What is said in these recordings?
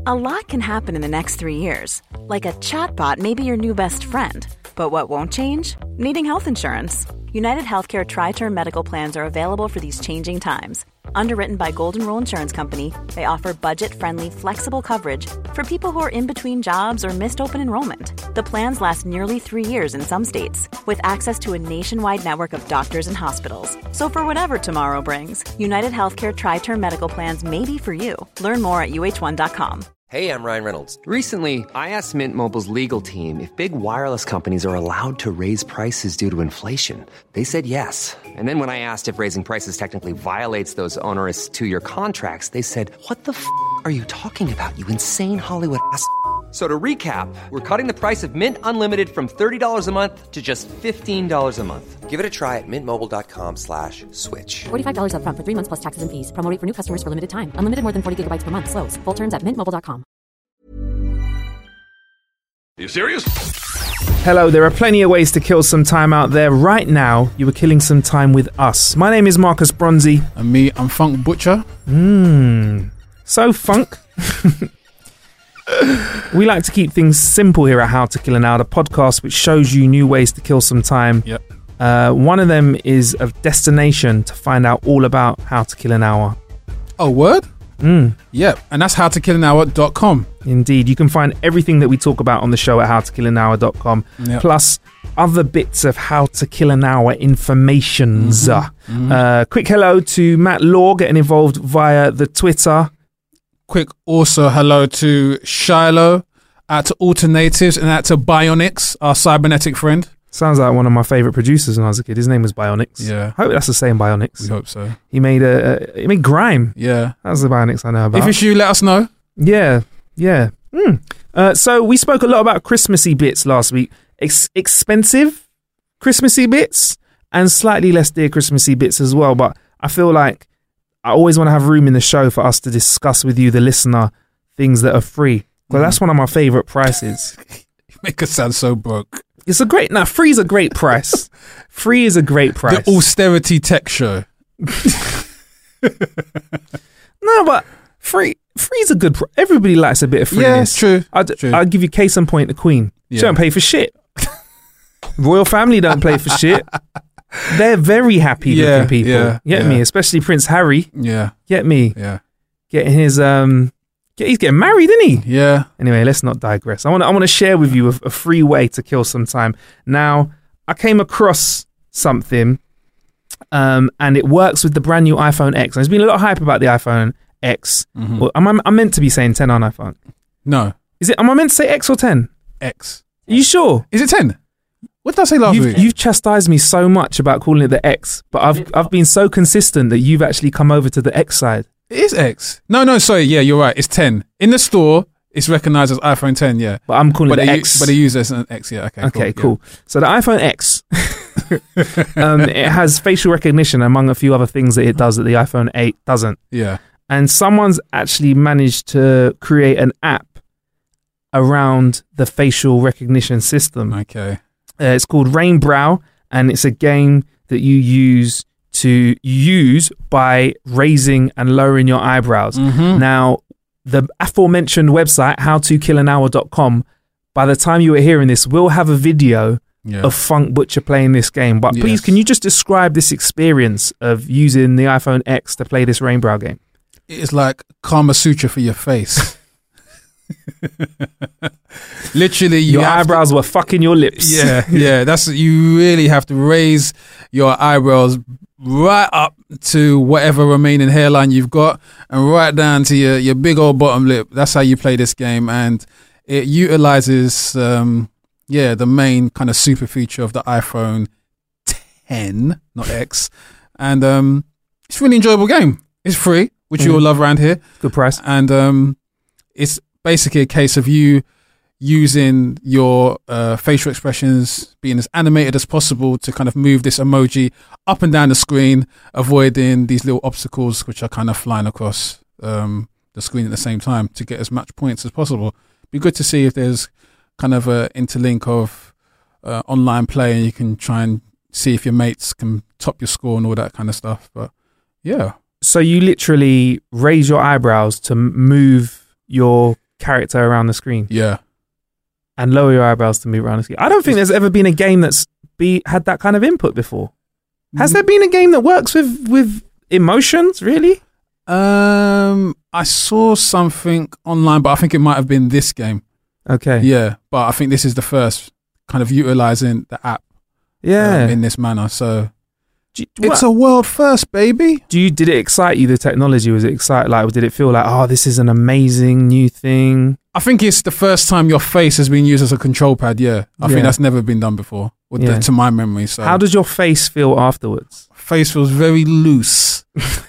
A lot can happen in the next 3 years. Like a chatbot may be your new best friend. But what won't change? Needing health insurance. United Healthcare Tri-Term Medical Plans are available for these changing times. Underwritten by Golden Rule Insurance Company, they offer budget-friendly, flexible coverage for people who are in between jobs or missed open enrollment. The plans last nearly 3 years in some states, with access to a nationwide network of doctors and hospitals. So for whatever tomorrow brings, United Healthcare Tri-Term Medical Plans may be for you. Learn more at uh1.com. Hey, I'm Ryan Reynolds. Recently, I asked Mint Mobile's legal team if big wireless companies are allowed to raise prices due to inflation. They said yes. And then when I asked if raising prices technically violates those onerous 2-year contracts, they said, "What the f*** are you talking about, you insane Hollywood ass?" So to recap, we're cutting the price of Mint Unlimited from $30 a month to just $15 a month. Give it a try at mintmobile.com/switch. $45 up front for 3 months plus taxes and fees. Promo rate for new customers for limited time. Unlimited more than 40 gigabytes per month. Slows full terms at mintmobile.com. Are you serious? Hello, there are plenty of ways to kill some time out there. Right now, you are killing some time with us. My name is Marcus Bronzy. And me, I'm Funk Butcher. So, Funk. We like to keep things simple here at How to Kill an Hour, the podcast which shows you new ways to kill some time. Yep. One of them is a destination to find out all about how to kill an hour. Oh, word? Yep. And that's howtokillanhour.com. Indeed. You can find everything that we talk about on the show at howtokillanhour.com. Yep. Plus other bits of how to kill an hour informations. Quick hello to Matt Law getting involved via the Twitter. Quick also hello to Shiloh, out to Alternatives, and out to Bionics, our cybernetic friend. Sounds like one of my favourite producers when I was a kid. His name was Bionics. Yeah. I hope that's the same Bionics. We hope so. He made Grime. Yeah. That's the Bionics I know about. If it's you, let us know. Yeah. So we spoke a lot about Christmassy bits last week. Expensive Christmassy bits and slightly less dear Christmassy bits as well. But I feel like I always want to have room in the show for us to discuss with you, the listener, things that are free. Because that's one of my favourite prices. You make us sound so broke. Free is a great price. Free is a great price. The austerity tech show. No, but free is a good price. Everybody likes a bit of freeness. Yeah, true. I'll give you case in point, the Queen. She don't pay for shit. Royal family don't pay for shit. They're very happy looking people. Get me, especially Prince Harry. Yeah. Get me. Yeah. Getting his he's getting married, isn't he? Yeah. Anyway, let's not digress. I want to share with you a free way to kill some time. Now, I came across something, and it works with the brand new iPhone X. There's been a lot of hype about the iPhone X. Mm-hmm. Well, I'm meant to be saying 10 on iPhone. No. Am I meant to say X or 10? X. Are you sure? Is it 10? What did I say last week? You've chastised me so much about calling it the X, but I've been so consistent that you've actually come over to the X side. It is X. No, sorry. Yeah, you're right. It's 10. In the store, it's recognized as iPhone 10, yeah. But I'm calling it the X. But they use it as an X, yeah. Okay, cool. Yeah. So the iPhone X, it has facial recognition, among a few other things that it does that the iPhone 8 doesn't. Yeah. And someone's actually managed to create an app around the facial recognition system. Okay. It's called Rainbrow, and it's a game that you use by raising and lowering your eyebrows. Mm-hmm. Now, the aforementioned website, howtokillanhour.com, by the time you are hearing this, will have a video of Funk Butcher playing this game. But please, can you just describe this experience of using the iPhone X to play this Rainbrow game? It's like Kama Sutra for your face. Literally, your eyebrows were fucking your lips. Yeah. That's, you really have to raise your eyebrows right up to whatever remaining hairline you've got, and right down to your big old bottom lip. That's how you play this game, and it utilizes the main kind of super feature of the iPhone 10, not X, and it's a really enjoyable game. It's free, which you all love around here. Good price, and it's basically a case of you using your facial expressions, being as animated as possible to kind of move this emoji up and down the screen, avoiding these little obstacles which are kind of flying across the screen at the same time to get as much points as possible. Be good to see if there's kind of a interlink of online play, and you can try and see if your mates can top your score and all that kind of stuff. But yeah. So you literally raise your eyebrows to move your character around the screen. Yeah. And lower your eyebrows to move around the screen. I don't think there's ever been a game that's had that kind of input before. Has there been a game that works with emotions, really? I saw something online, but I think it might have been this game. Okay. Yeah, but I think this is the first kind of utilizing the app in this manner. So it's a world first, baby. Did it excite you, the technology? Was it did it feel like, oh, this is an amazing new thing? I think it's the first time your face has been used as a control pad. Yeah. I think that's never been done before to my memory. So how does your face feel afterwards? Face feels very loose.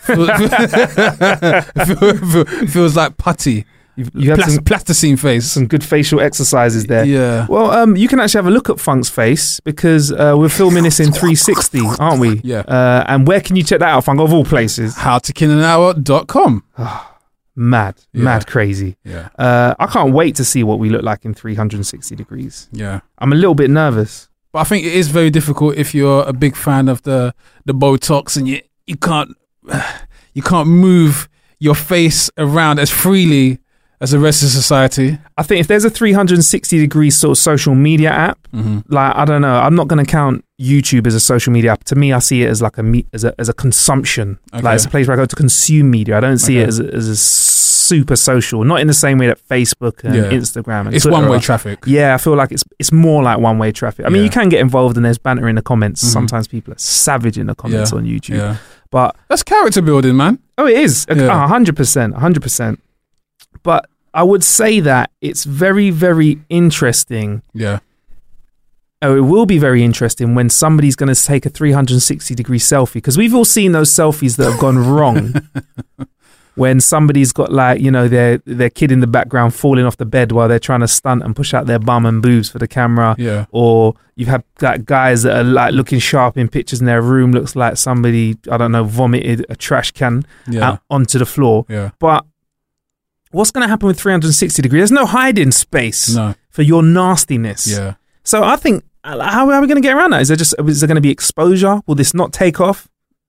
feels like putty. You had some plasticine face. Some good facial exercises there. Yeah. Well, you can actually have a look at Funk's face because we're filming this in 360, aren't we? Yeah. And where can you check that out, Funk? Of all places. howtokillanhour.com. Mad crazy. Yeah. I can't wait to see what we look like in 360 degrees. Yeah. I'm a little bit nervous. But I think it is very difficult if you're a big fan of the Botox and you can't move your face around as freely as the rest of society. I think if there's a 360 degree sort of social media app, like, I don't know, I'm not going to count YouTube as a social media app. To me, I see it as like as a consumption. Okay. Like, it's a place where I go to consume media. I don't see it as a super social, not in the same way that Facebook and Instagram and it's Twitter one-way traffic. Yeah, I feel like it's more like one-way traffic. I mean, you can get involved and there's banter in the comments. Sometimes people are savage in the comments on YouTube. Yeah. But that's character building, man. Oh, it is. 100%. But I would say that it's very, very interesting. Yeah. Oh, it will be very interesting when somebody's going to take a 360 degree selfie, because we've all seen those selfies that have gone wrong. When somebody's got, like, you know, their kid in the background falling off the bed while they're trying to stunt and push out their bum and boobs for the camera. Yeah. Or you've had like guys that are like looking sharp in pictures and their room looks like somebody, I don't know, vomited a trash can out onto the floor. Yeah. But what's going to happen with 360 degree? There's no hiding space for your nastiness. Yeah. So I think, how are we going to get around that? Is there going to be exposure? Will this not take off?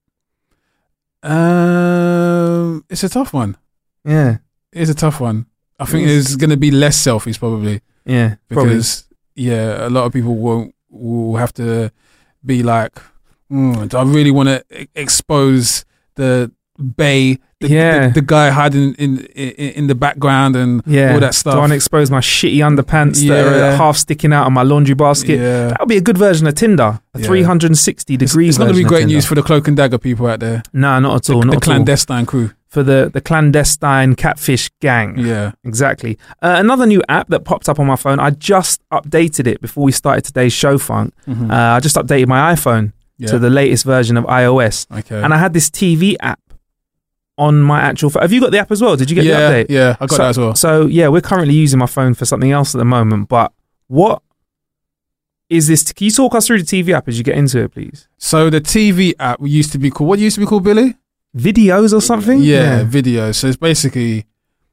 It's a tough one. Yeah. It's a tough one. I think there's going to be less selfies probably. Yeah. Because, a lot of people will have to be like, do I really want to expose the bae, the guy hiding in the background and all that stuff? Do I want to expose my shitty underpants that are half sticking out of my laundry basket? Yeah. That would be a good version of Tinder. A 360 degrees. It's not going to be great news for the Cloak and Dagger people out there. No, not at all. The clandestine crew. For the clandestine catfish gang. Yeah. Exactly. Another new app that popped up on my phone, I just updated it before we started today's show, Funk. I just updated my iPhone to the latest version of iOS. Okay. And I had this TV app on my actual phone. Have you got the app as well? Did you get the update? Yeah, I got that as well. So, we're currently using my phone for something else at the moment. But what is this? Can you talk us through the TV app as you get into it, please? So the TV app used to be called, what used to be called, Billy? Videos or something? Yeah, videos. So it's basically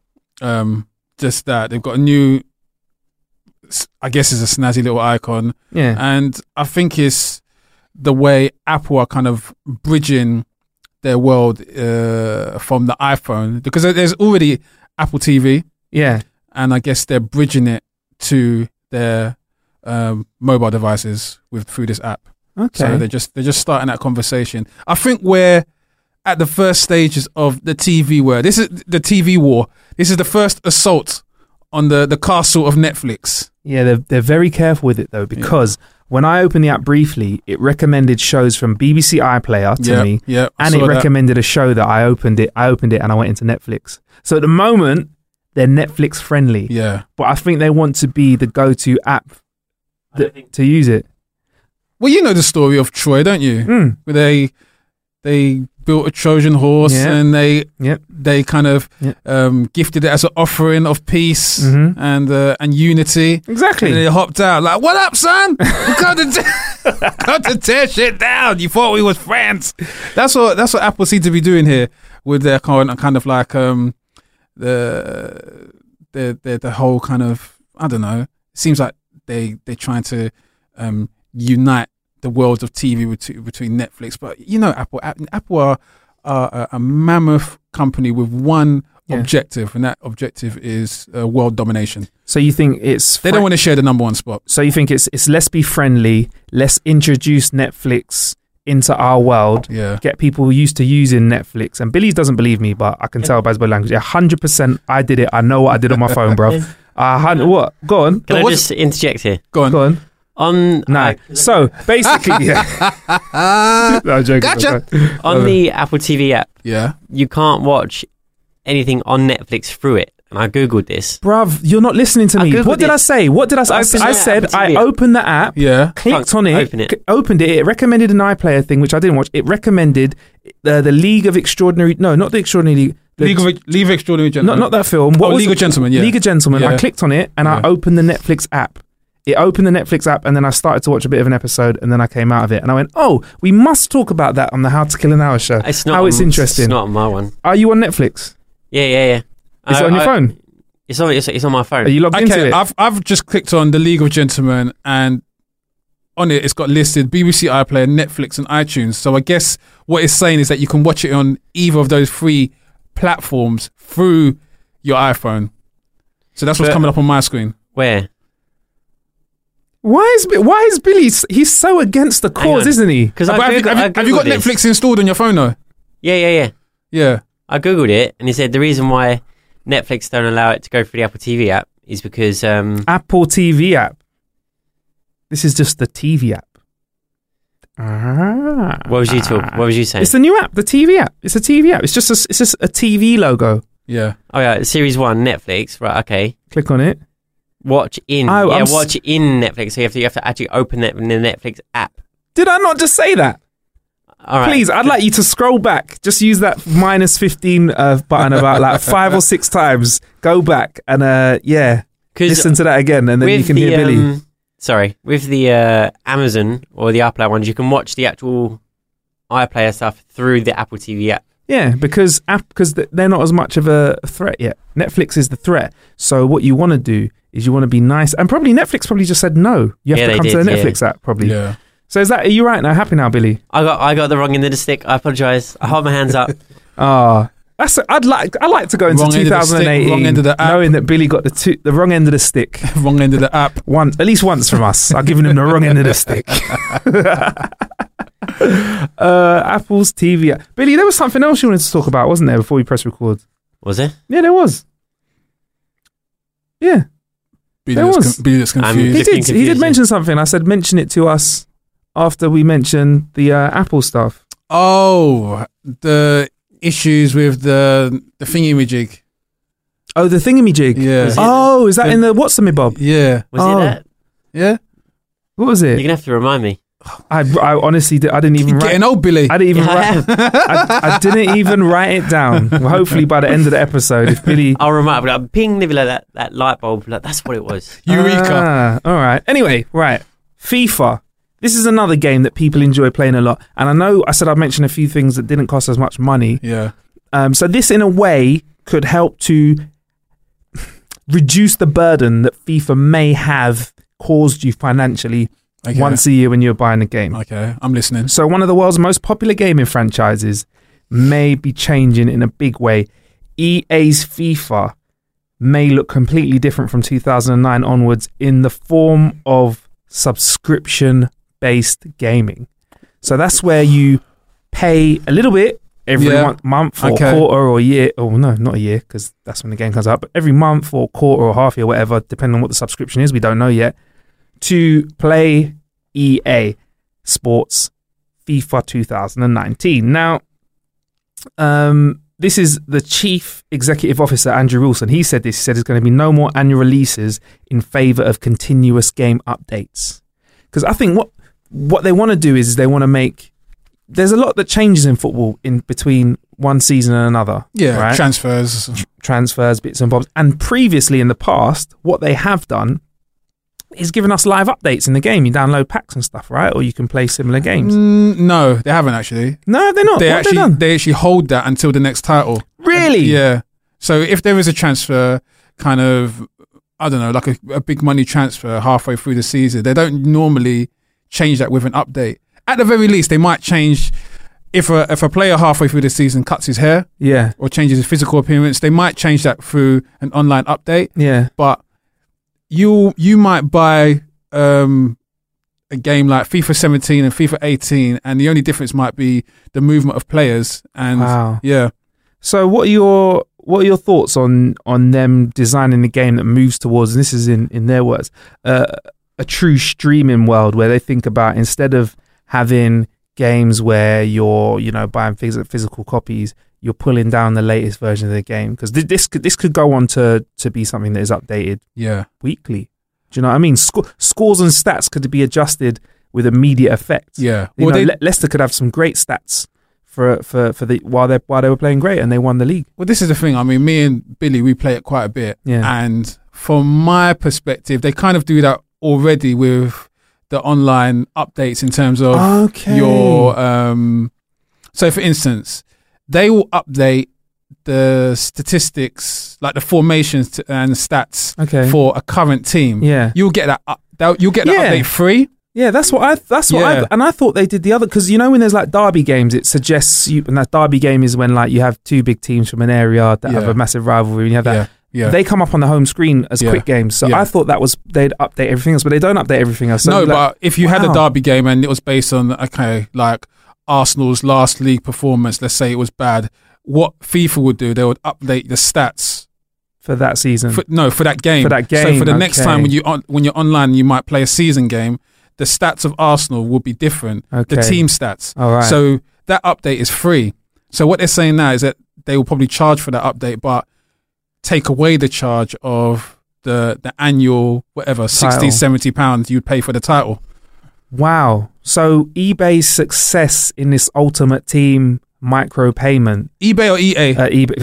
just that. They've got a new, I guess it's a snazzy little icon. Yeah. And I think it's the way Apple are kind of bridging their world from the iPhone, because there's already Apple TV. Yeah. And I guess they're bridging it to their mobile devices through this app. Okay. So they're just starting that conversation. I think we're at the first stages of the TV war. This is the TV war. This is the first assault on the castle of Netflix. Yeah, they're very careful with it though, because when I opened the app briefly, it recommended shows from BBC iPlayer to me. Yeah, and it recommended a show that I opened it and I went into Netflix. So at the moment, they're Netflix friendly. Yeah. But I think they want to be the go-to app to use it. Well, you know the story of Troy, don't you? Where they built a Trojan horse and they kind of gifted it as an offering of peace and unity. Exactly. And they hopped out like, "What up, son? We come to tear shit down. You thought we was friends." That's what Apple seem to be doing here with their kind of like the whole kind of, I don't know. It seems like they're trying to unite the world of TV between Netflix, but you know, Apple are a mammoth company with one objective, and that objective is world domination. So you think they don't want to share the number one spot. So you think it's let's be friendly, let's introduce Netflix into our world, get people used to using Netflix. And Billy doesn't believe me, but I can tell by his body language. 100% I did it. I know what I did on my phone, bro. What? Go on. Can I just interject here? Go on. So basically, no, joking, gotcha. On the Apple TV app, yeah, you can't watch anything on Netflix through it. And I googled this. Bruv, you're not listening to me. What did I say? I said I opened the app, clicked on it, opened it. It recommended an iPlayer thing, which I didn't watch. It recommended the League of Extraordinary... No, not the Extraordinary League. League of Extraordinary Gentlemen. Not that film. League of Gentlemen, yeah. League of Gentlemen. Yeah. I clicked on it and I opened the Netflix app. It opened the Netflix app and then I started to watch a bit of an episode and then I came out of it and I went, oh, we must talk about that on the How to Kill an Hour show. It's interesting. It's not on my one. Are you on Netflix? Yeah. Is it on your phone? It's on my phone. Are you logged into it? I've just clicked on the League of Gentlemen and on it, it's got listed BBC iPlayer, Netflix and iTunes. So I guess what it's saying is that you can watch it on either of those three platforms through your iPhone. So that's what's coming up on my screen. Where? Why is Billy? He's so against the cause, isn't he? Because have you got Netflix installed on your phone though? Yeah. Yeah. I googled it and he said the reason why Netflix don't allow it to go through the Apple TV app is because Apple TV app. This is just the TV app. What was you saying? It's the new app, the TV app. It's a TV app. It's just a TV logo. Yeah. Oh yeah, Series 1 Netflix. Right. Okay. Click on it. Watch in. Watch in Netflix. So you have to actually open it in the Netflix app. Did I not just say that? All right. Please, I'd like you to scroll back. Just use that -15 button about like 5 or 6 times. Go back and listen to that again, and then you can hear Billy. With the Amazon or the iPlayer ones, you can watch the actual iPlayer stuff through the Apple TV app. Yeah, because they're not as much of a threat yet. Netflix is the threat. So what you want to do is you want to be nice, and probably Netflix just said no. You have to come to the Netflix app, probably. Yeah. So are you right now? Happy now, Billy? I got the wrong end of the stick. I apologise. I hold my hands up. I'd like to go into 2018 knowing that Billy got the wrong end of the stick. Wrong end of the app. At least once from us. I've given him the wrong end of the stick. Apple's TV app. Billy, there was something else you wanted to talk about, wasn't there, before we press record? Was there? Yeah, there was. Yeah. Billy was confused. He did mention something. I said mention it to us after we mentioned the Apple stuff. Oh, the issues with the thingamajig. Oh, the thingamajig. Yeah. Is that in the What's-a-me-bob? Yeah. Was it that? Yeah. What was it? You're gonna have to remind me. I honestly I didn't even write. Getting old, Billy. I didn't even write. I didn't even write it down. Well, hopefully by the end of the episode, if Billy, I'll remind. Like, ping, maybe like that light bulb. Like that's what it was. Eureka! All right. Anyway, right. FIFA. This is another game that people enjoy playing a lot, and I know I said I'd mention a few things that didn't cost as much money. Yeah. So this, in a way, could help to reduce the burden that FIFA may have caused you financially. Okay. Once a year when you're buying a game. Okay, I'm listening. So one of the world's most popular gaming franchises may be changing in a big way. EA's FIFA may look completely different from 2009 onwards in the form of subscription-based gaming. So that's where you pay a little bit every month or quarter or year. Oh, no, not a year, because that's when the game comes out. But every month or quarter or half year, whatever, depending on what the subscription is, we don't know yet, to play EA Sports FIFA 2019. Now, this is the Chief Executive Officer, Andrew Wilson. He said this. He said there's going to be no more annual releases in favour of continuous game updates. Because I think what they want to do is they want to make... There's a lot that changes in football in between one season and another. Yeah, right? Transfers, bits and bobs. And previously in the past, what they have done is given us live updates in the game. You download packs and stuff, right? Or you can play similar games. No, they haven't actually. No, they're not. They actually hold that until the next title. Really? Yeah. So if there is a transfer, kind of, I don't know, like a big money transfer halfway through the season, they don't normally change that with an update. At the very least, they might change if a player halfway through the season cuts his hair, Yeah. or changes his physical appearance, they might change that through an online update. Yeah. But you might buy a game like FIFA 17 and FIFA 18, and the only difference might be the movement of players. And Wow. yeah, So what are your thoughts on them designing a game that moves towards, and this is in their words, a true streaming world where they think about, instead of having games where you're, buying physical copies, you're pulling down the latest version of the game, because this could go on to be something that is updated yeah, weekly. Do you know what I mean? Scores and stats could be adjusted with immediate effect. yeah. Well, Leicester could have some great stats for the while they were playing great and they won the league. Well, this is the thing. I mean, me and Billy, we play it quite a bit. Yeah. And from my perspective, they kind of do that already with the online updates in terms of your. So, for instance, they will update the statistics, like the formations and stats for a current team. Yeah. You'll get that. You'll get that update free. Yeah, that's what I thought they did the other, because when there's like derby games, it suggests you, and that derby game is when like you have two big teams from an area that have a massive rivalry, and you have that. Yeah. They come up on the home screen as quick games, so I thought that was they'd update everything else, but they don't update everything else. So No, but if you had a derby game and it was based on like Arsenal's last league performance, let's say it was bad, what FIFA would do, they would update the stats for that season. For that game. For that game. So for the next time when you're online, you might play a season game. The stats of Arsenal will be different. Okay. The team stats. All right. So that update is free. So what they're saying now is that they will probably charge for that update, but take away the charge of the annual, whatever, Title. £60, £70 you'd pay for the title. Wow. So eBay's success in this Ultimate Team micro payment. eBay or EA? eBay.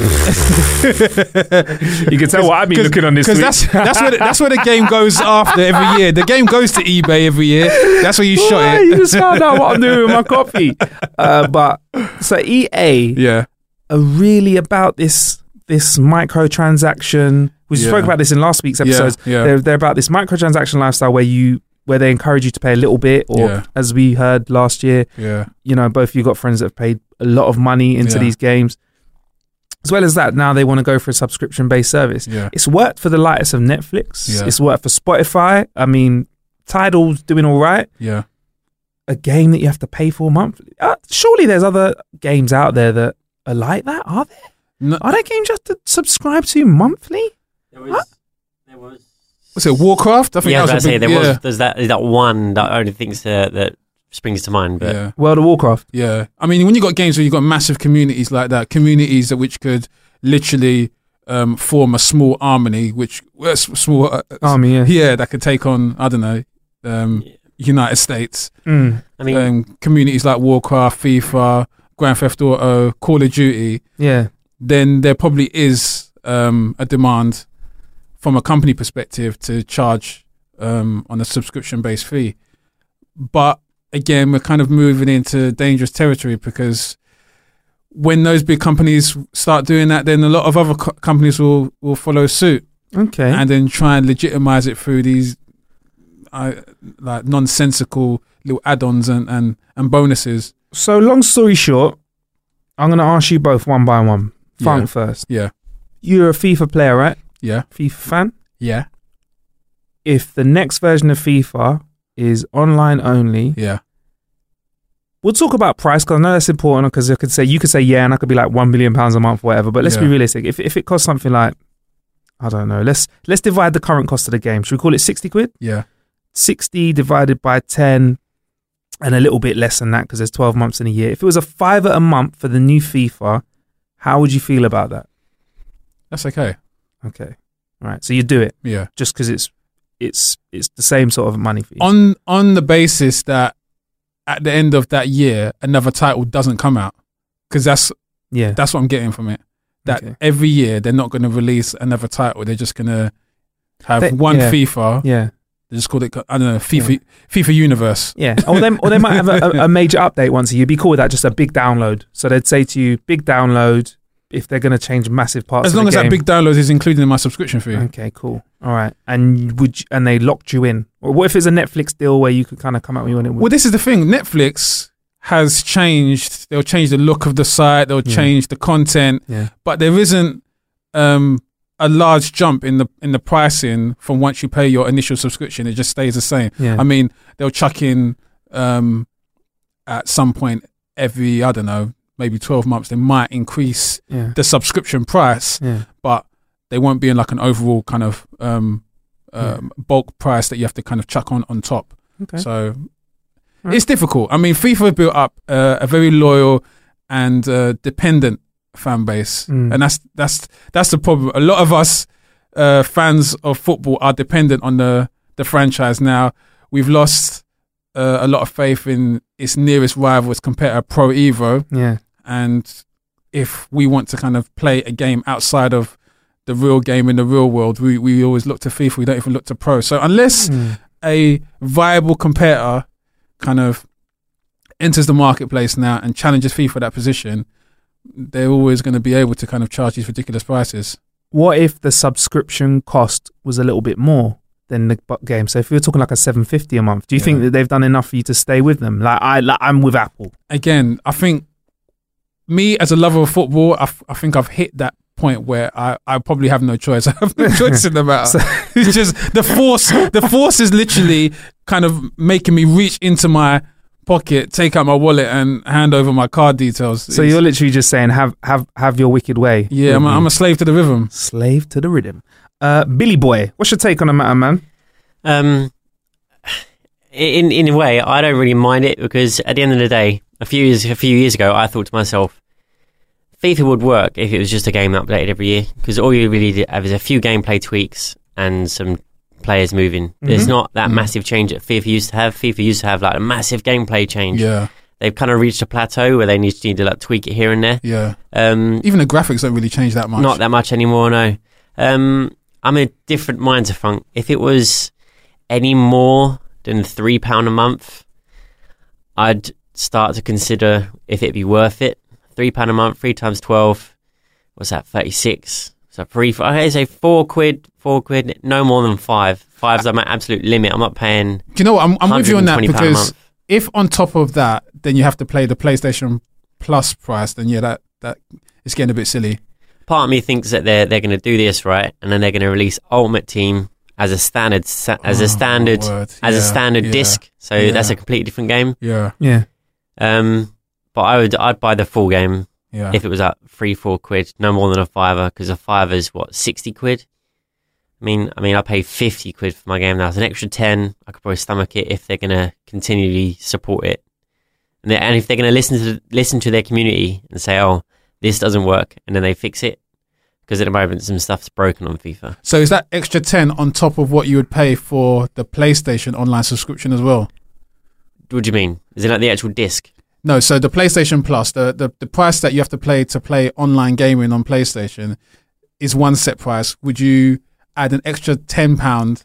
You can tell what I've been looking on this week. Because that's where the game goes after every year. The game goes to eBay every year. That's where you shot it. You just found out what I'm doing with my coffee. But so EA are really about this microtransaction. We spoke about this in last week's episodes. Yeah. They're about this microtransaction lifestyle where they encourage you to pay a little bit, or as we heard last year, both of you got friends that have paid a lot of money into these games. As well as that, now they want to go for a subscription-based service. Yeah. It's worked for the likes of Netflix. Yeah. It's worked for Spotify. I mean, Tidal's doing all right. Yeah. A game that you have to pay for monthly. Surely there's other games out there that are like that, are there? No. Are there games you have to subscribe to monthly? There was. What's it, Warcraft? I think I was that was about to say, there's that one that only thinks that springs to mind. But World of Warcraft. Yeah. I mean, when you got games where you got massive communities like that, communities which could literally form a small army, army, that could take on, I don't know, United States. I mean, communities like Warcraft, FIFA, Grand Theft Auto, Call of Duty. Yeah. Then there probably is a demand from a company perspective to charge on a subscription-based fee. But again, we're kind of moving into dangerous territory, because when those big companies start doing that, then a lot of other companies will follow suit. Okay. And then try and legitimize it through these like nonsensical little add-ons and bonuses. So long story short, I'm going to ask you both one by one. Funk first. Yeah. You're a FIFA player, right? Yeah. FIFA fan? Yeah. If the next version of FIFA is online only, we'll talk about price, because I know that's important, because you could say yeah, and I could be like £1 billion a month or whatever, but let's be realistic. If it costs something like, I don't know, let's divide the current cost of the game. Should we call it 60 quid? Yeah. 60 divided by 10 and a little bit less than that, because there's 12 months in a year. If it was a £5 a month for the new FIFA, how would you feel about that? That's okay. Okay. All right. So you do it. Yeah. Just because it's the same sort of money for you. On the basis that at the end of that year, another title doesn't come out. Because that's what I'm getting from it. That every year they're not going to release another title. They're just going to have FIFA. Yeah. They just call it, I don't know, FIFA Universe. Yeah. Or they might have a major update once a year. You'd be cool with that, just a big download. So they'd say to you, big download, if they're going to change massive parts of the game. As long as that big download is included in my subscription fee. Okay, cool. All right. And they locked you in? Or what if it's a Netflix deal where you could kind of come out when you want it? Well, this is the thing. Netflix has changed. They'll change the look of the site. They'll change the content. Yeah. But there isn't a large jump in the pricing from once you pay your initial subscription. It just stays the same. Yeah. I mean, they'll chuck in at some point every, I don't know, maybe 12 months, they might increase the subscription price, but they won't be in like an overall kind of bulk price that you have to kind of chuck on top. Okay. So it's difficult. I mean, FIFA have built up a very loyal and dependent fan base, and that's the problem. A lot of us fans of football are dependent on the franchise now. We've lost a lot of faith in its nearest rival, its competitor, Pro Evo. Yeah. And if we want to kind of play a game outside of the real game in the real world, we always look to FIFA. We don't even look to Pro. So unless a viable competitor kind of enters the marketplace now and challenges FIFA that position, they're always going to be able to kind of charge these ridiculous prices. What if the subscription cost was a little bit more than the game? So if we were talking like a $7.50 a month, do you think that they've done enough for you to stay with them? I'm with Apple. Again, I think me as a lover of football, I think I've hit that point where I probably have no choice. I have no choice in the matter. It's just the force is literally kind of making me reach into my pocket, take out my wallet and hand over my card details. So you're literally just saying have your wicked way. Yeah, I'm a slave to the rhythm. Slave to the rhythm. Billy Boy, what's your take on the matter, man? In a way, I don't really mind it, because at the end of the day, a few years ago, I thought to myself, FIFA would work if it was just a game updated every year, because all you really have is a few gameplay tweaks and some players moving. There's not that massive change that FIFA used to have. FIFA used to have like a massive gameplay change. Yeah. They've kind of reached a plateau where they need to like tweak it here and there. Yeah. Even the graphics don't really change that much. Not that much anymore, no. I'm a different mind to Funk. If it was any more than £3 a month, I'd start to consider if it'd be worth it. £3 a month, 3 times 12, what's that, 36? So I say £4, no more than 5. 5's my absolute limit. I'm not paying. Do you know what? I'm with you on that, because if on top of that, then you have to play the PlayStation Plus price, then that it's getting a bit silly. Part of me thinks that they're going to do this right, and then they're going to release Ultimate Team as a standard disc. So that's a completely different game. Yeah. But I'd buy the full game if it was at £3-4, no more than a £5, because a £5 is what, £60. I mean, I pay £50 for my game now. It's an extra 10. I could probably stomach it if they're going to continually support it, and if they're going to listen to their community and say, "Oh, this doesn't work," and then they fix it. Because at the moment, some stuff's broken on FIFA. So is that extra 10 on top of what you would pay for the PlayStation online subscription as well? What do you mean? Is it like the actual disc? No, so the PlayStation Plus, the price that you have to play online gaming on PlayStation is one set price. Would you add an extra £10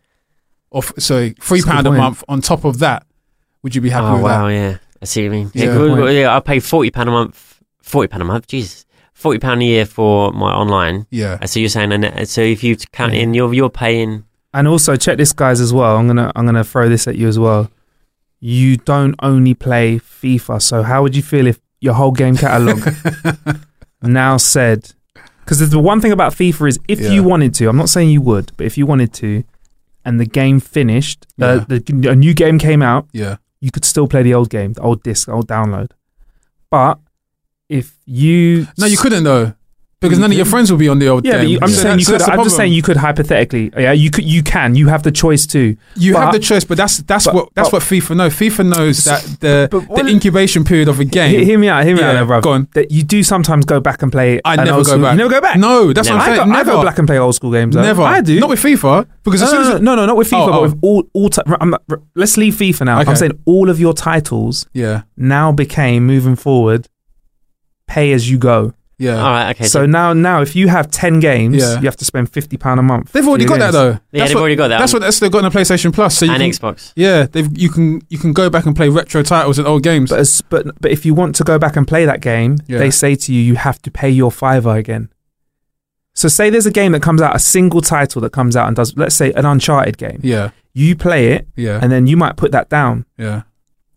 £3 a month on top of that? Would you be happy with that? Oh, wow, yeah. I see what you mean. Yeah, I pay £40 a month. £40 a month? Jesus. £40 a year for my online. Yeah. So you're saying, so if you count in, you're paying. And also check this, guys, as well. I'm gonna throw this at you as well. You don't only play FIFA, so how would you feel if your whole game catalogue now said? Because the one thing about FIFA is, if you wanted to, I'm not saying you would, but if you wanted to, and the game finished, a new game came out, you could still play the old game, the old disc, the old download. But if you... No, you couldn't though. Because none of your friends will be on the old game. But I'm just saying you could hypothetically. Yeah, you can. You have the choice too. You have the choice, but that's what FIFA knows. FIFA knows that the incubation period of a game. Hear me out, bro. Go on. That you do sometimes go back and play. I never go back. You never go back. No, that's what I'm saying. I go back and play old school games. Though. Never. I do. Not with FIFA. Because no, not with FIFA, but with all. Let's leave FIFA now. Okay. I'm saying all of your titles. Now became, moving forward, pay as you go. Yeah. All right. Okay. So now, if you have 10 games, you have to spend £50 a month. They've already got that though. Yeah, they've already got that. That's what they've got on the PlayStation Plus. So Xbox. Yeah, you can go back and play retro titles and old games. But if you want to go back and play that game, they say to you have to pay your £5 again. So say there's a game that comes out, a single title that comes out and does, let's say, an Uncharted game. Yeah. You play it. Yeah. And then you might put that down. Yeah.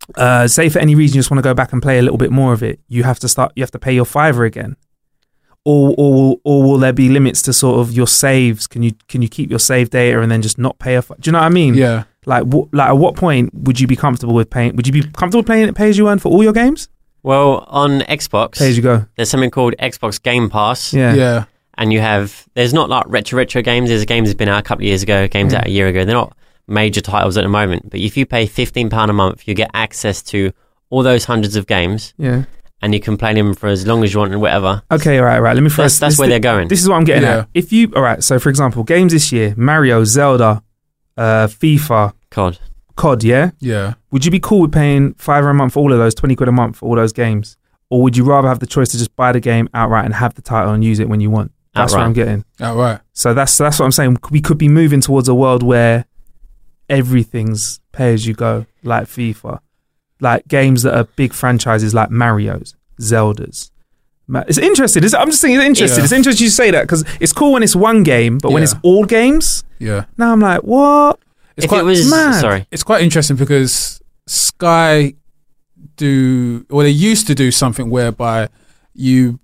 say for any reason you just want to go back and play a little bit more of it, you have to pay your $5 again. Or will there be limits to sort of your saves? Can you keep your save data and then just not pay do you know what I mean? Yeah. Like at what point would you be comfortable with paying? Would you be comfortable playing pay as you earn for all your games? Well, on Xbox, pay as you go. There's something called Xbox Game Pass. Yeah. And there's not like retro games. There's games that's been out a couple of years ago, games out a year ago. They're not major titles at the moment. But if you pay £15 a month, you get access to all those hundreds of games. Yeah. And you can play them for as long as you want and whatever. Okay, right. Let me first. That's where they're going. This is what I'm getting at. If you, all right. So, for example, games this year: Mario, Zelda, FIFA, COD. Yeah. Yeah. Would you be cool with paying £5 a month for all of those, £20 a month for all those games, or would you rather have the choice to just buy the game outright and have the title and use it when you want? That's what I'm getting. Outright. So that's what I'm saying. We could be moving towards a world where everything's pay as you go, like FIFA. Like games that are big franchises like Mario's, Zelda's. It's interesting. I'm just saying it's interesting. It's interesting you say that because it's cool when it's one game, but when it's all games, now I'm like, what? It's quite interesting because Sky they used to do something whereby you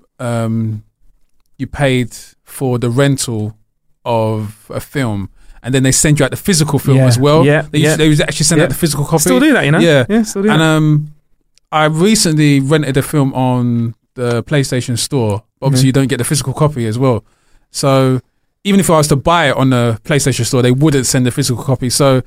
paid for the rental of a film. And then they send you out the physical film as well. Yeah, they would actually send out the physical copy. Still do that, you know? Yeah, still do that. And I recently rented a film on the PlayStation Store. Obviously, you don't get the physical copy as well. So even if I was to buy it on the PlayStation Store, they wouldn't send the physical copy. So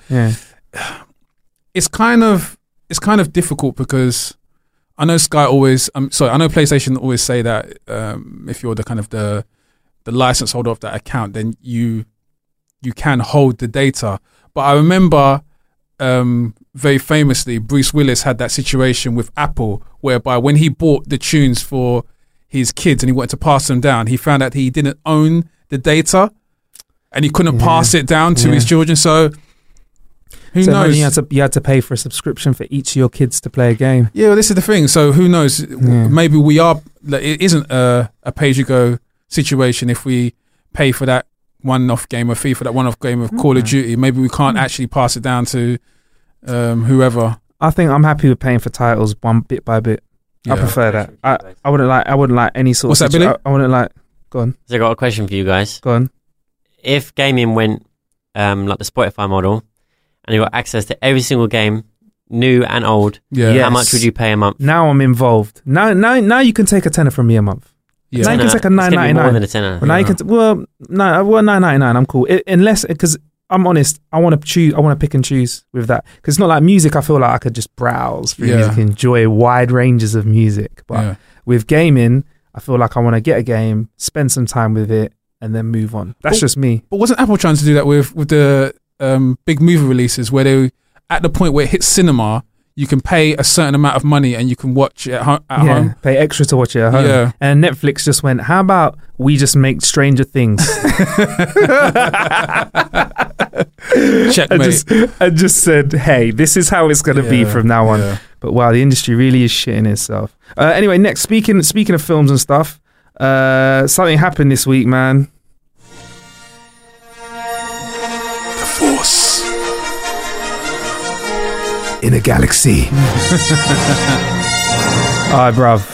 it's kind of difficult because I know I know PlayStation always say that if you're the kind of the license holder of that account, then you can hold the data. But I remember very famously, Bruce Willis had that situation with Apple, whereby when he bought the tunes for his kids and he wanted to pass them down, he found out he didn't own the data and he couldn't pass it down to his children. So who knows? You had to pay for a subscription for each of your kids to play a game. Yeah, well, this is the thing. So who knows? Maybe it isn't a pay-as-you-go situation if we pay for that one-off game of FIFA, that one-off game of Call of Duty. Maybe we can't actually pass it down to whoever. I think I'm happy with paying for titles one bit by bit. I prefer that. I wouldn't like any sort of... What's that, Billy? I wouldn't like... Go on. So I got a question for you guys. Go on. If gaming went like the Spotify model and you got access to every single game, new and old, how much would you pay a month? Now I'm involved. Now you can take a tenner from me a month. Yeah. Now you can take a $9.99. More than a tenner. Now you can. $9.99. I'm cool. Unless because I'm honest, I want to pick and choose with that because it's not like music. I feel like I could just browse through music, enjoy wide ranges of music. But with gaming, I feel like I want to get a game, spend some time with it, and then move on. That's just me. But wasn't Apple trying to do that with the big movie releases where they, at the point where it hits cinema, you can pay a certain amount of money and you can watch it at home. Pay extra to watch it at home. Yeah. And Netflix just went, how about we just make Stranger Things? Checkmate. I just said, hey, this is how it's going to be from now on. Yeah. But wow, the industry really is shitting itself. Anyway, next, speaking of films and stuff, something happened this week, man. The Force. In a galaxy. Alright, bruv.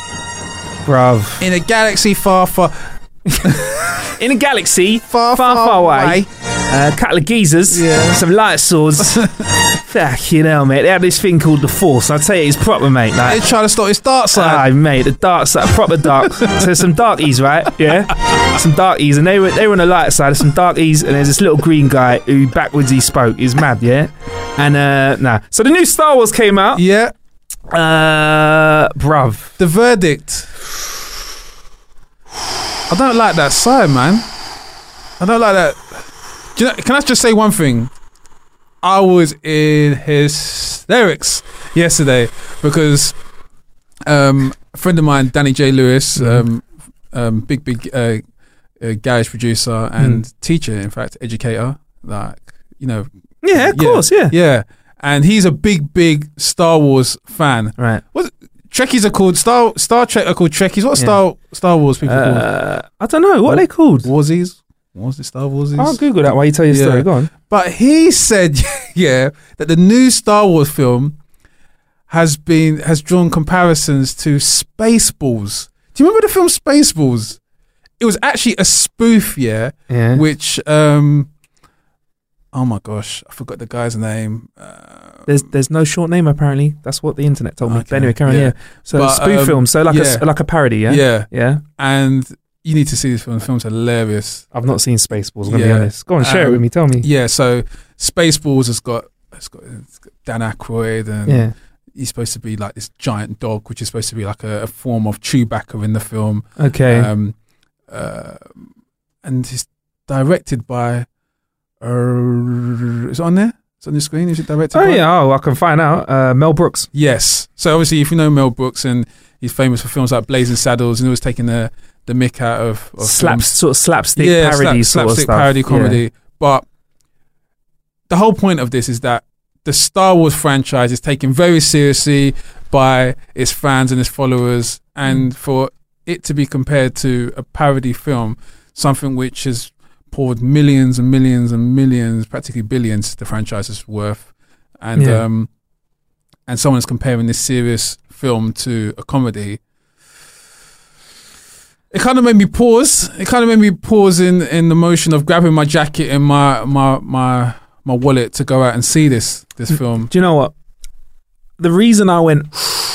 In a galaxy far in a galaxy far away. A couple of geezers, some light swords. Fucking hell, mate. They had this thing called the Force. I'll tell you, it's proper, mate. Like, they're trying to stop his dark side. Aye, mate, the dark side, proper dark. So some darkies, right? Yeah, some darkies, and they were on the light side. Some darkies, and there's this little green guy who backwards he spoke. He's mad, yeah. And so the new Star Wars came out. Yeah, bruv. The verdict. I don't like that side, man. I don't like that. Do you know, can I just say one thing? I was in hysterics yesterday because a friend of mine, Danny J. Lewis, big garage producer and teacher, in fact, educator, like, you know. Yeah, of course, yeah. Yeah. And he's a big Star Wars fan. Right. Trekkies are called Star Trek are called Trekkies. What Star Wars people called? I don't know. What are they called? Warsies. What's the Star Warsies? I'll Google that while you tell your story. Go on. But he said, that the new Star Wars film has drawn comparisons to Spaceballs. Do you remember the film Spaceballs? It was actually a spoof, which oh my gosh, I forgot the guy's name. There's no short name apparently. That's what the internet told me. But anyway, carry on. Yeah. So spoof film, so like a parody, yeah. And you need to see this film. The film's hilarious. I've not seen Spaceballs. I'm gonna be honest. Go on, share it with me. Tell me. Yeah. So Spaceballs has got Dan Aykroyd, and he's supposed to be like this giant dog, which is supposed to be like a form of Chewbacca in the film. Okay. And it's directed by. Is it on there? It's on the screen. Is it directed? I can find out. Mel Brooks. Yes. So obviously, if you know Mel Brooks, and he's famous for films like Blazing Saddles, and he was taking the mick out of sort of slapstick parody, slapstick parody comedy. Yeah. But the whole point of this is that the Star Wars franchise is taken very seriously by its fans and its followers, and for it to be compared to a parody film, something which has poured millions and millions and millions, practically billions, the franchise is worth, and someone's comparing this serious film to a comedy. It kind of made me pause. It kind of made me pause in the motion of grabbing my jacket and my wallet to go out and see this film. Do you know what? The reason I went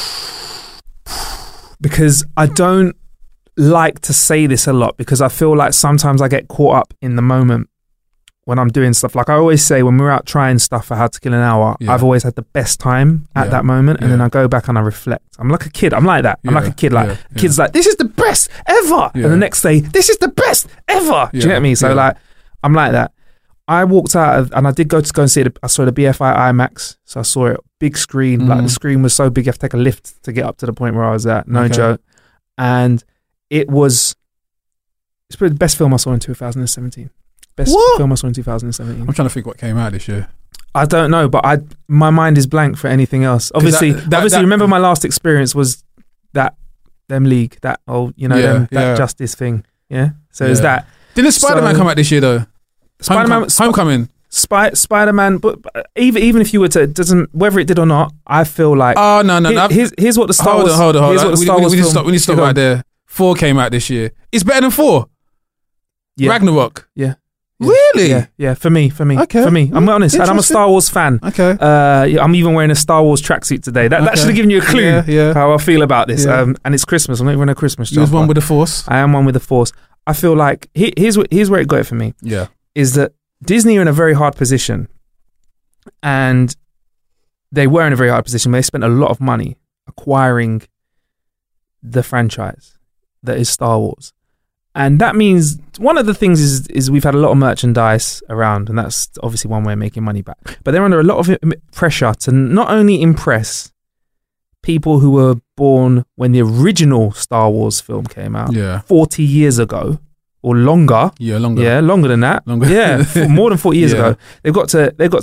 because I don't like to say this a lot, because I feel like sometimes I get caught up in the moment when I'm doing stuff. Like I always say, when we're out trying stuff for How to Kill an Hour, I've always had the best time at that moment, and then I go back and I reflect. I'm like a kid. I'm like that. I'm like a kid. Like kids like, this is the best ever, and the next day, this is the best ever. Do you get me? So like, I'm like that. I walked out and I did go and see it. I saw the BFI IMAX, so I saw it big screen. Like the screen was so big, you have to take a lift to get up to the point where I was at. No joke. And it's probably the best film I saw in 2017. Best film I saw in 2017. I'm trying to think what came out this year. I don't know, but my mind is blank for anything else. Obviously, remember my last experience was that them league, that that justice thing. Yeah, so it's that. Didn't Spider-Man come out this year though? Spider-Man, Homecoming. Spider-Man, but even if you were to, whether it did or not, I feel like. Oh no! Here's what the Star Wars. Hold on. We need to stop right there. 4 came out this year. It's better than 4. Yeah. Ragnarok. Yeah. Really? Yeah. For me. Okay. For me, I'm honest, and I'm a Star Wars fan. Okay. I'm even wearing a Star Wars tracksuit today. That should have given you a clue how I feel about this. Yeah. And it's Christmas. I'm not even a Christmas job. You was one with the Force. I am one with the Force. I feel like here's where it got it for me. Yeah. Is that Disney are in a very hard position, and they were in a very hard position. They spent a lot of money acquiring the franchise that is Star Wars. And that means one of the things is we've had a lot of merchandise around, and that's obviously one way of making money back. But they're under a lot of pressure to not only impress people who were born when the original Star Wars film came out 40 years ago or longer. Yeah, longer. Yeah, longer than that. Yeah, more than 40 years ago. They've got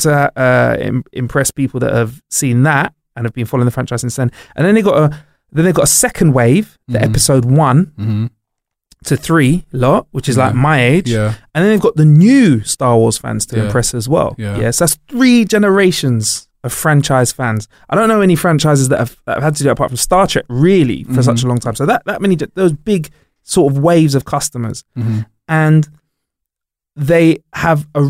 to impress people that have seen that and have been following the franchise since then. And then they got a second wave, the episode 1 to 3 lot, which is like my age. Yeah. And then they've got the new Star Wars fans to impress as well. Yeah. So that's 3 generations of franchise fans. I don't know any franchises that have had to do it apart from Star Trek really for such a long time. So that many, those big sort of waves of customers. And they have a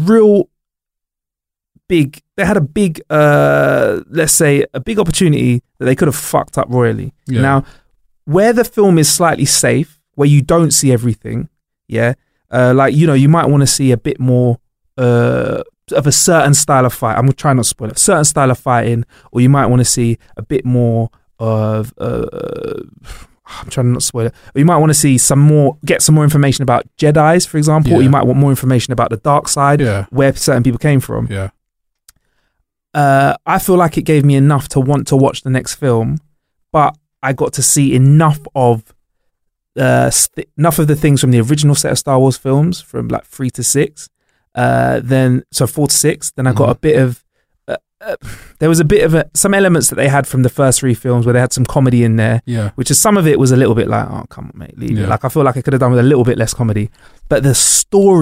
big let's say a big opportunity that they could have fucked up royally. Now, where the film is slightly safe, where you don't see everything, like, you might want to see a bit more of a certain style of fight. I'm trying not to spoil it. Certain style of fighting, or you might want to see a bit more of I'm trying not to spoil it. Or you might want to see get some more information about Jedis, for example, or you might want more information about the dark side, where certain people came from. I feel like it gave me enough to want to watch the next film, but I got to see enough of the things from the original set of Star Wars films, from like 3 to 6, then 4 to 6. Then I got a bit of there was a bit of some elements that they had from the first 3 films where they had some comedy in there, which is, some of it was a little bit like, oh come on mate, leave it. Like I feel like I could have done with a little bit less comedy, but the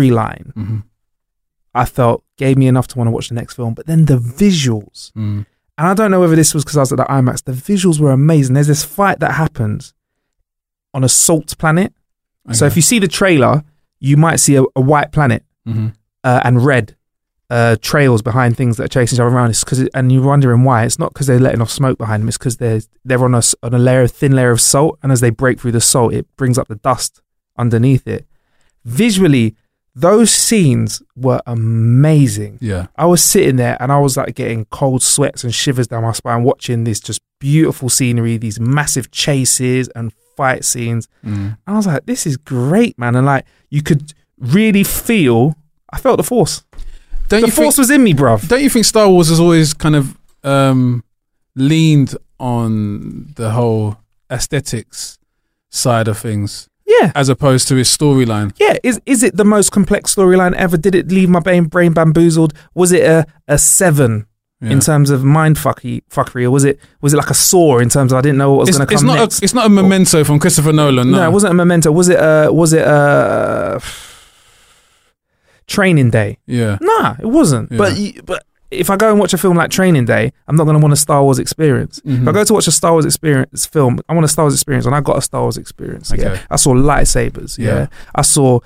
storyline I felt gave me enough to want to watch the next film. But then the visuals And I don't know whether this was because I was at the IMAX. The visuals were amazing. There's this fight that happens on a salt planet. Okay. So if you see the trailer, you might see a white planet and red trails behind things that are chasing each other around. It's and you're wondering why. It's not because they're letting off smoke behind them. It's because they're on a thin layer of salt, and as they break through the salt, it brings up the dust underneath it. Visually, those scenes were amazing. Yeah. I was sitting there and I was like getting cold sweats and shivers down my spine watching this just beautiful scenery, these massive chases and fight scenes. And I was like, this is great, man. And like, you could really I felt the Force. The Force was in me, bruv. Don't you think Star Wars has always kind of leaned on the whole aesthetics side of things? Yeah. As opposed to his storyline. Yeah. Is it the most complex storyline ever? Did it leave my brain bamboozled? Was it a 7 in terms of mind fuckery? Or was it like a Saw in terms of I didn't know what was going to come next? It's not a Memento from Christopher Nolan. No, it wasn't a Memento. Was it a Training Day? Yeah. Nah, it wasn't. Yeah. But if I go and watch a film like Training Day, I'm not going to want a Star Wars experience. If I go to watch a Star Wars experience film, I want a Star Wars experience, and I got a Star Wars experience. Okay. Yeah. I saw lightsabers. Yeah. I saw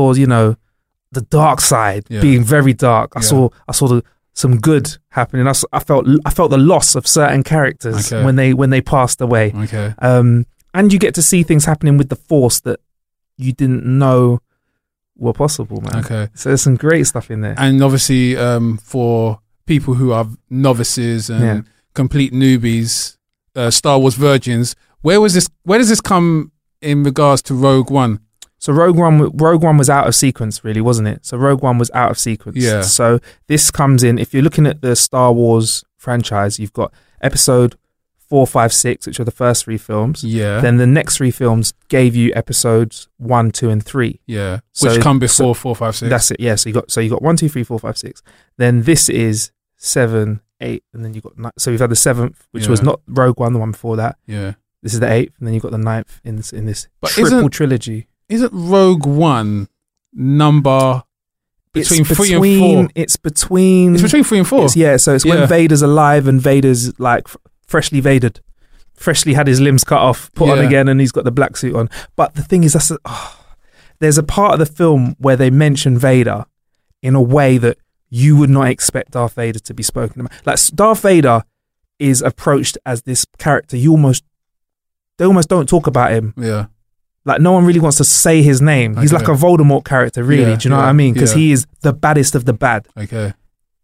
the dark side being very dark. I saw some good happening. I felt the loss of certain characters when they passed away. Okay. And you get to see things happening with the Force that you didn't know were possible, man. Okay. So there's some great stuff in there. And obviously, for people who are novices and complete newbies, Star Wars virgins, where does this come in regards to Rogue One? So Rogue One was out of sequence, really, wasn't it? So Rogue One was out of sequence. Yeah. So this comes in, if you're looking at the Star Wars franchise, you've got episode 4, 5, 6, which are the first 3 films. Yeah. Then the next 3 films gave you episodes 1, 2, and 3. Yeah. Which come before 4, 5, 6. That's it. Yeah. So you got 1, 2, 3, 4, 5, 6. Then this is 7, 8, and then you got 9. So we've had the 7th, which was not Rogue One, the one before that. Yeah. This is the 8th, and then you've got the 9th in this triple trilogy. Isn't Rogue One number between 3 and 4? It's between 3 and 4. So it's when Vader's alive and Vader's like freshly Vadered. Freshly had his limbs cut off, put on again, and he's got the black suit on. But the thing is, there's a part of the film where they mention Vader in a way that you would not expect Darth Vader to be spoken about. Like, Darth Vader is approached as this character. They almost don't talk about him. Yeah. Like, no one really wants to say his name. He's like a Voldemort character, really. Yeah, do you know what I mean? Because he is the baddest of the bad. Okay.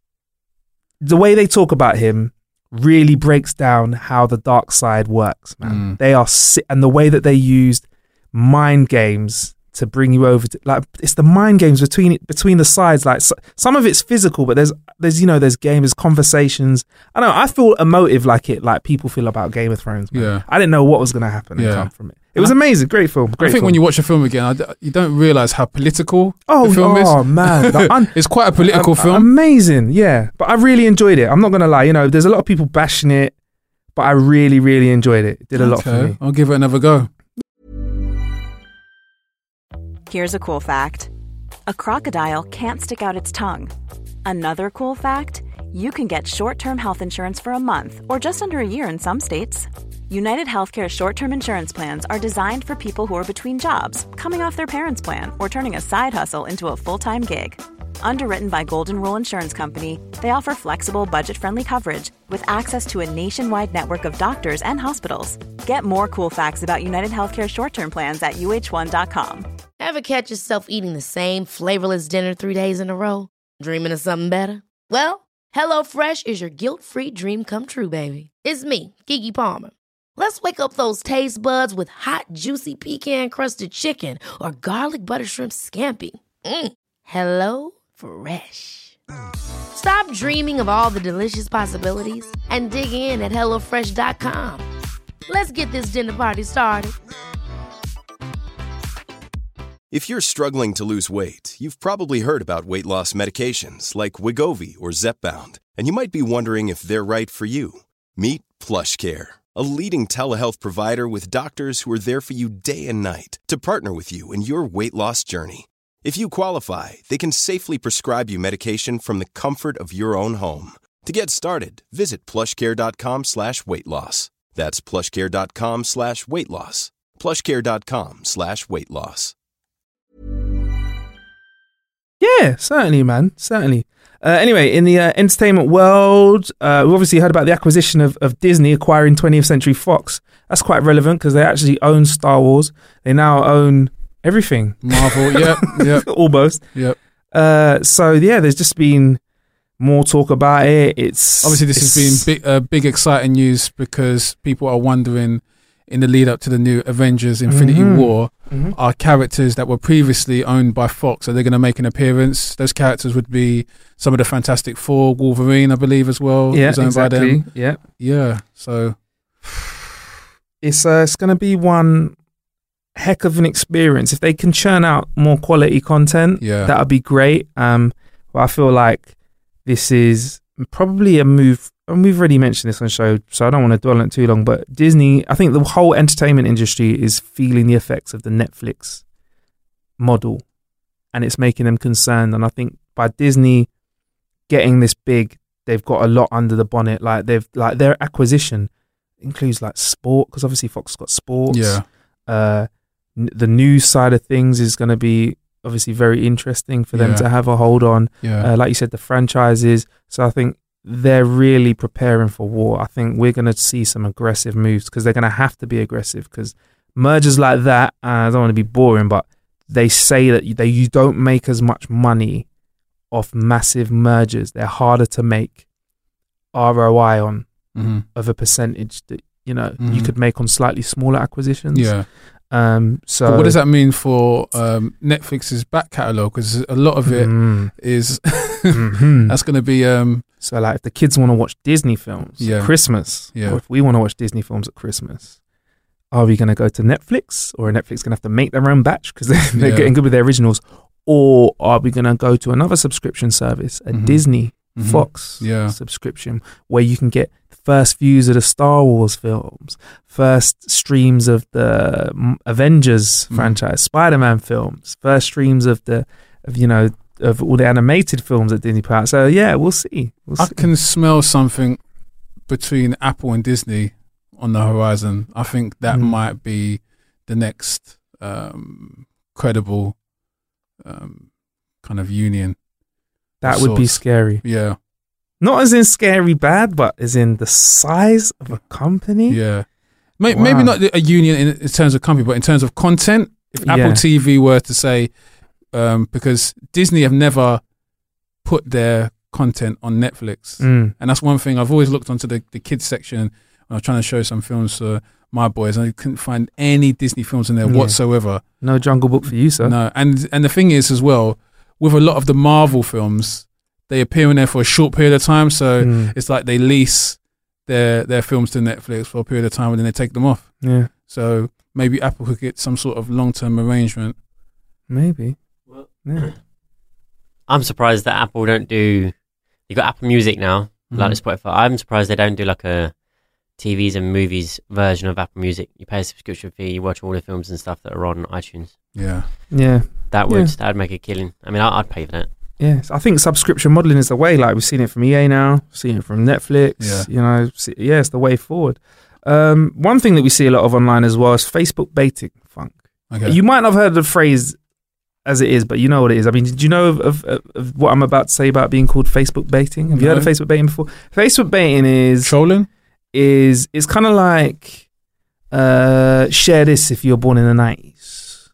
The way they talk about him really breaks down how the dark side works, man. They are and the way that they used mind games to bring you over to, like, it's the mind games between the sides. Like, some of it's physical, but there's games, conversations. I know, I feel emotive like people feel about Game of Thrones, man. Yeah. I didn't know what was going to happen and come from it. It was amazing. Great film. I think when you watch a film again, you don't realise how political the film is. Oh, man. It's quite a political film. Amazing, yeah. But I really enjoyed it. I'm not going to lie. There's a lot of people bashing it, but I really, really enjoyed it. It did a lot for me. I'll give it another go. Here's a cool fact. A crocodile can't stick out its tongue. Another cool fact, you can get short-term health insurance for a month or just under a year in some states. United Healthcare short-term insurance plans are designed for people who are between jobs, coming off their parents' plan, or turning a side hustle into a full-time gig. Underwritten by Golden Rule Insurance Company, they offer flexible, budget-friendly coverage with access to a nationwide network of doctors and hospitals. Get more cool facts about United Healthcare short-term plans at uh1.com. Ever catch yourself eating the same flavorless dinner 3 days in a row? Dreaming of something better? Well, HelloFresh is your guilt-free dream come true, baby. It's me, Keke Palmer. Let's wake up those taste buds with hot, juicy pecan-crusted chicken or garlic butter shrimp scampi. Hello Fresh. Stop dreaming of all the delicious possibilities and dig in at HelloFresh.com. Let's get this dinner party started. If you're struggling to lose weight, you've probably heard about weight loss medications like Wegovy or Zepbound, and you might be wondering if they're right for you. Meet PlushCare, a leading telehealth provider with doctors who are there for you day and night to partner with you in your weight loss journey. If you qualify, they can safely prescribe you medication from the comfort of your own home. To get started, visit plushcare.com/weight-loss. That's plushcare.com/weight-loss. plushcare.com/weight-loss. Yeah, certainly, man. Certainly. Anyway, in the entertainment world, we've obviously heard about the acquisition of Disney acquiring 20th Century Fox. That's quite relevant because they actually own Star Wars. They now own everything. Marvel, yep. Almost. Yep. So, yeah, there's just been more talk about it. Obviously, this has been big, exciting news because people are wondering in the lead up to the new Avengers Infinity War, are characters that were previously owned by Fox, are they going to make an appearance? Those characters would be some of the Fantastic Four, Wolverine, I believe, as well. Yeah, owned exactly. by them. Yeah. Yeah, so it's going to be one heck of an experience. If they can churn out more quality content, that would be great. But I feel like this is probably a move, and we've already mentioned this on the show, so I don't want to dwell on it too long, but Disney, I think the whole entertainment industry is feeling the effects of the Netflix model, and it's making them concerned. And I think by Disney getting this big, they've got a lot under the bonnet. Like their acquisition includes like sport, because obviously Fox has got sports. Yeah. The news side of things is going to be obviously very interesting for them to have a hold on. Yeah. Like you said, the franchises. So I think they're really preparing for war. I think we're going to see some aggressive moves because they're going to have to be aggressive, because mergers like that, I don't want to be boring, but they say that you don't make as much money off massive mergers. They're harder to make ROI on of a percentage that, you could make on slightly smaller acquisitions. Yeah. So but what does that mean for Netflix's back catalogue? Because a lot of it is that's going to be so like if the kids want to watch Disney films at Christmas, or if we want to watch Disney films at Christmas, are we going to go to Netflix, or are Netflix going to have to make their own batch because they're getting good with their originals, or are we going to go to another subscription service, a Disney Fox subscription, where you can get first views of the Star Wars films, first streams of the Avengers franchise, Spider-Man films, first streams of of all the animated films that Disney put out. So yeah, we'll see. I can smell something between Apple and Disney on the horizon. I think that might be the next credible kind of union. That would be scary. Yeah. Not as in scary bad, but as in the size of a company. Yeah. Maybe not a union in terms of company, but in terms of content. If Apple TV were to say, because Disney have never put their content on Netflix. And that's one thing. I've always looked onto the kids section when I was trying to show some films to my boys, and I couldn't find any Disney films in there whatsoever. No Jungle Book for you, sir. No. And the thing is as well, with a lot of the Marvel films, they appear in there for a short period of time, so it's like they lease their films to Netflix for a period of time and then they take them off. Yeah. So maybe Apple could get some sort of long-term arrangement. Maybe. Yeah. I'm surprised that Apple don't do... You got Apple Music now, like Spotify. I'm surprised they don't do like a TVs and movies version of Apple Music. You pay a subscription fee, you watch all the films and stuff that are on iTunes. Yeah. Yeah. That'd make a killing. I mean, I'd pay for that. Yes, I think subscription modeling is the way. Like we've seen it from EA now, seen it from Netflix. Yeah. It's the way forward. One thing that we see a lot of online as well is Facebook baiting. Funk. Okay. You might not have heard the phrase as it is, but you know what it is. I mean, did you know of what I'm about to say about being called Facebook baiting? Have you heard of Facebook baiting before? Facebook baiting is trolling. Is kind of like share this if you're born in the 90s.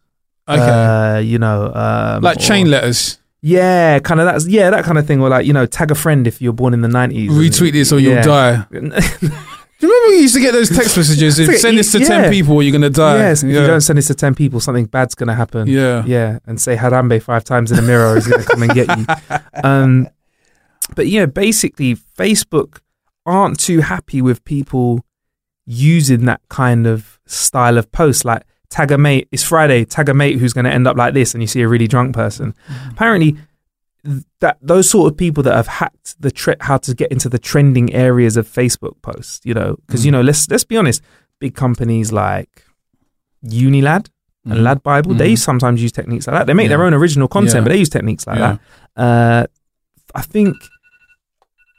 Okay. Like chain letters. Yeah, kind of that kind of thing. Or like, tag a friend if you're born in the 90s. Retweet this or you'll die. Do you remember we used to get those text messages? If send this to 10 people, you're going to die. Yes, if you don't send this to 10 people, something bad's going to happen. Yeah. Yeah, and say Harambe 5 times in the mirror is going to come and get you. But yeah, basically, Facebook aren't too happy with people using that kind of style of post. Like, tag a mate, it's Friday, tag a mate who's going to end up like this, and you see a really drunk person. Apparently, those sort of people that have hacked how to get into the trending areas of Facebook posts, because let's be honest, big companies like Unilad and Lad Bible, they sometimes use techniques like that. They make their own original content, but they use techniques like that. I think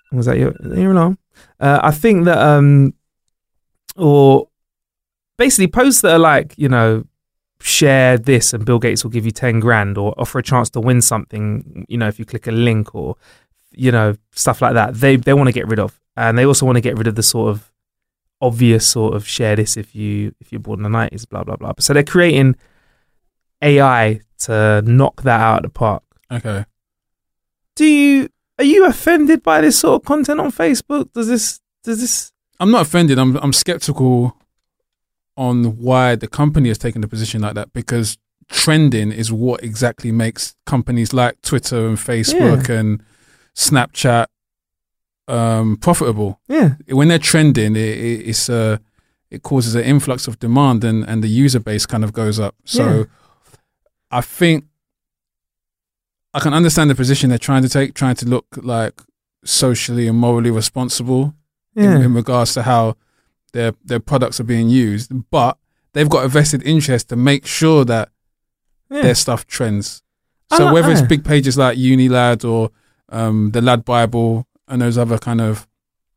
Was that your alarm? I think that or basically posts that are like, share this and Bill Gates will give you 10 grand, or offer a chance to win something, if you click a link, or stuff like that. They want to get rid of, and they also want to get rid of the sort of obvious sort of share this if you're born in the 90s, blah blah blah. So they're creating AI to knock that out of the park. Okay. Are you offended by this sort of content on Facebook? Does this? I'm not offended. I'm skeptical on why the company has taken a position like that, because trending is what exactly makes companies like Twitter and Facebook and Snapchat profitable. Yeah. When they're trending, it causes an influx of demand and the user base kind of goes up. So I think I can understand the position they're trying to take, trying to look like socially and morally responsible in regards to how their products are being used, but they've got a vested interest to make sure that their stuff trends. So whether it's big pages like Unilad or the Lad Bible and those other kind of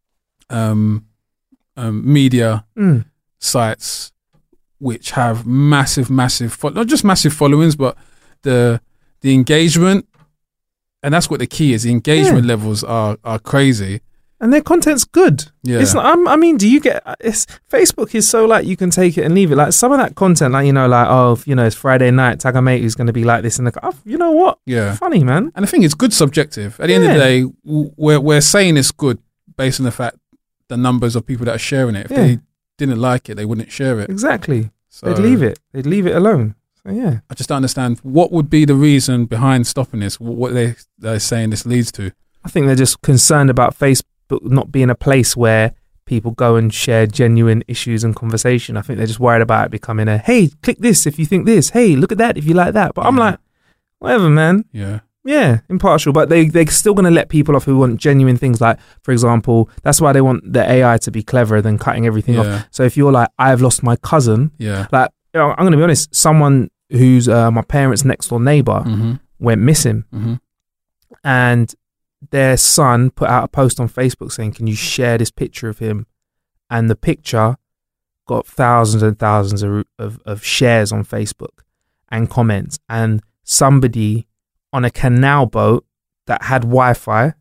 media sites which have massive, not just massive followings, but the engagement, and that's what the key is. The engagement levels are crazy. And their content's good. Yeah. It's not, I mean, Facebook is so like you can take it and leave it. Like some of that content, like, it's Friday night, tag a mate who's going to be like this in the car. You know what? Yeah. Funny, man. And the thing is, good subjective. At the end of the day, we're saying it's good based on the fact the numbers of people that are sharing it. If they didn't like it, they wouldn't share it. Exactly. So They'd leave it. They'd leave it alone. So yeah. I just don't understand what would be the reason behind stopping this. What they're saying this leads to. I think they're just concerned about Facebook not being a place where people go and share genuine issues and conversation. I think they're just worried about it becoming hey, click this if you think this. Hey, look at that if you like that. But I'm like, whatever, man. Yeah. Yeah, impartial. But they're still going to let people off who want genuine things. Like, for example, that's why they want the AI to be cleverer than cutting everything off. So if you're like, I've lost my cousin. Yeah. Like, I'm going to be honest, someone who's my parents' next door neighbor went missing. Mm-hmm. And their son put out a post on Facebook saying, can you share this picture of him? And the picture got thousands and thousands of shares on Facebook and comments. And somebody on a canal boat that had Wi-Fi,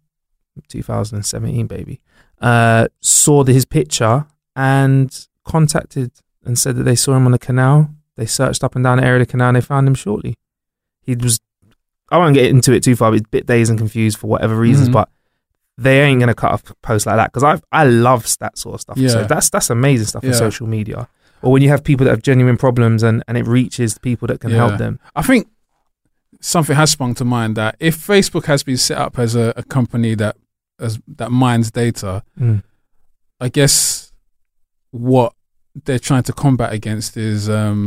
2017 baby, saw his picture and contacted and said that they saw him on the canal. They searched up and down the area of the canal and they found him shortly. I won't get into it too far, but it's a bit dazed and confused for whatever reasons, but they ain't going to cut off a post like that, because I love that sort of stuff. Yeah. So that's amazing stuff on social media. Or when you have people that have genuine problems and it reaches people that can help them. I think something has sprung to mind that if Facebook has been set up as a company that mines data, I guess what they're trying to combat against is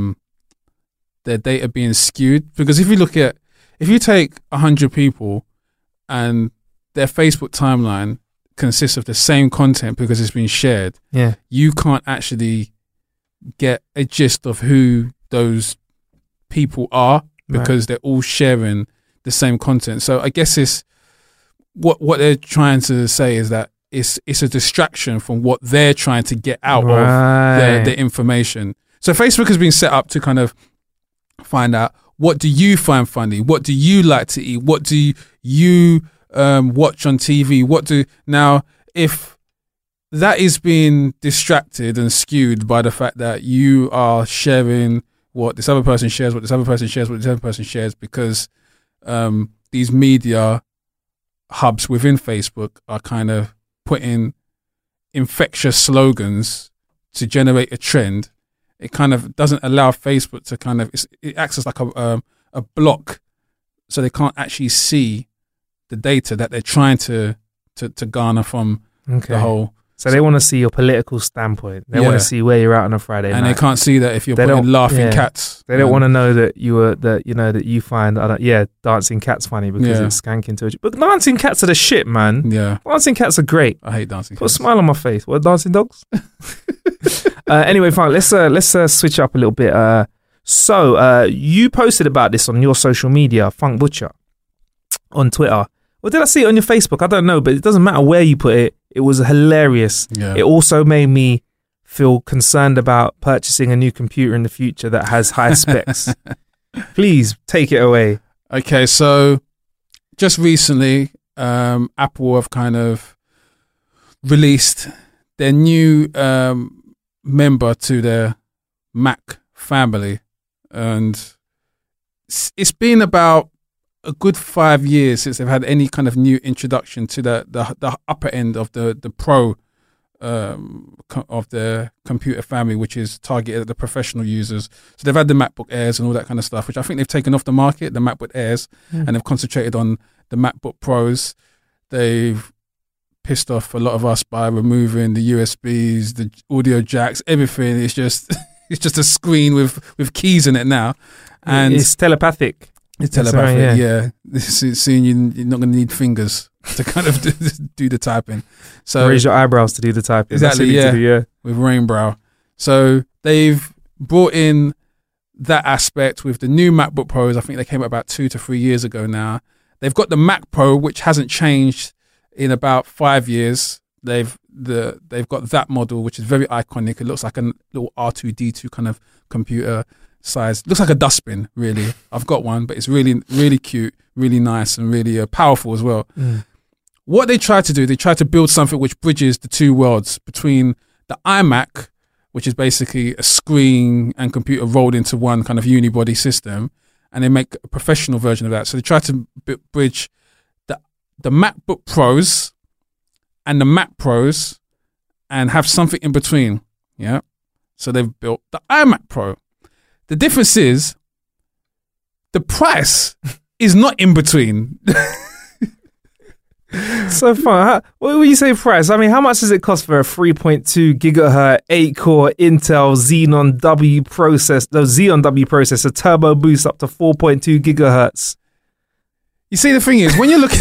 their data being skewed. Because if you take 100 people and their Facebook timeline consists of the same content because it's been shared, you can't actually get a gist of who those people are because they're all sharing the same content. So I guess it's what they're trying to say is that it's a distraction from what they're trying to get out of their information. So Facebook has been set up to kind of find out, what do you find funny? What do you like to eat? What do you watch on TV? Now, if that is being distracted and skewed by the fact that you are sharing what this other person shares, what this other person shares, what this other person shares, because these media hubs within Facebook are kind of putting infectious slogans to generate a trend, it kind of doesn't allow Facebook to kind of, it acts as like a block, so they can't actually see the data that they're trying to garner from the whole. So they want to see your political standpoint. They want to see where you're at on a Friday night. And they can't see that if you're putting laughing cats. They don't want to know that that you find dancing cats funny because it's skanking to it. But dancing cats are the shit, man. Yeah. Dancing cats are great. I hate dancing cats. Put a smile on my face. What, dancing dogs? Anyway, fine. Let's switch up a little bit. So you posted about this on your social media, Funk Butcher, on Twitter, Or did I see it on your Facebook? I don't know, but it doesn't matter where you put it. It was hilarious. Yeah. It also made me feel concerned about purchasing a new computer in the future that has high specs. Please take it away. Okay, so just recently, Apple have kind of released their new member to their Mac family, and it's been about a good 5 years since they've had any kind of new introduction to the upper end of the Pro of the computer family, which is targeted at the professional users. So they've had the MacBook Airs and all that kind of stuff, which I think they've taken off the market, the MacBook Airs, and they've concentrated on the MacBook Pros. They've pissed off a lot of us by removing the USBs, the audio jacks, everything. It's just it's just a screen with keys in it now, and it's telepathic. It's telepathic, right, yeah. This is seeing you're not going to need fingers to kind of do the typing. So raise your eyebrows to do the typing. Exactly, yeah. With Rainbow. So they've brought in that aspect with the new MacBook Pros. I think they came out about 2 to 3 years ago now. They've got the Mac Pro, which hasn't changed in about 5 years. They've got that model, which is very iconic. It looks like a little R2D2 kind of computer size. Looks like a dustbin, really. I've got one, but it's really, really cute, really nice, and really powerful as well. What they try to do, they try to build something which bridges the two worlds between the iMac, which is basically a screen and computer rolled into one kind of unibody system, and they make a professional version of that. So they try to bridge the MacBook Pros and the Mac Pros and have something in between. Yeah. So they've built the iMac Pro. The difference is the price is not in between. So fun. What would you say price? I mean, how much does it cost for a 3.2 gigahertz 8-core Intel Xeon W processor, turbo boost up to 4.2 gigahertz? You see, the thing is, when you're looking,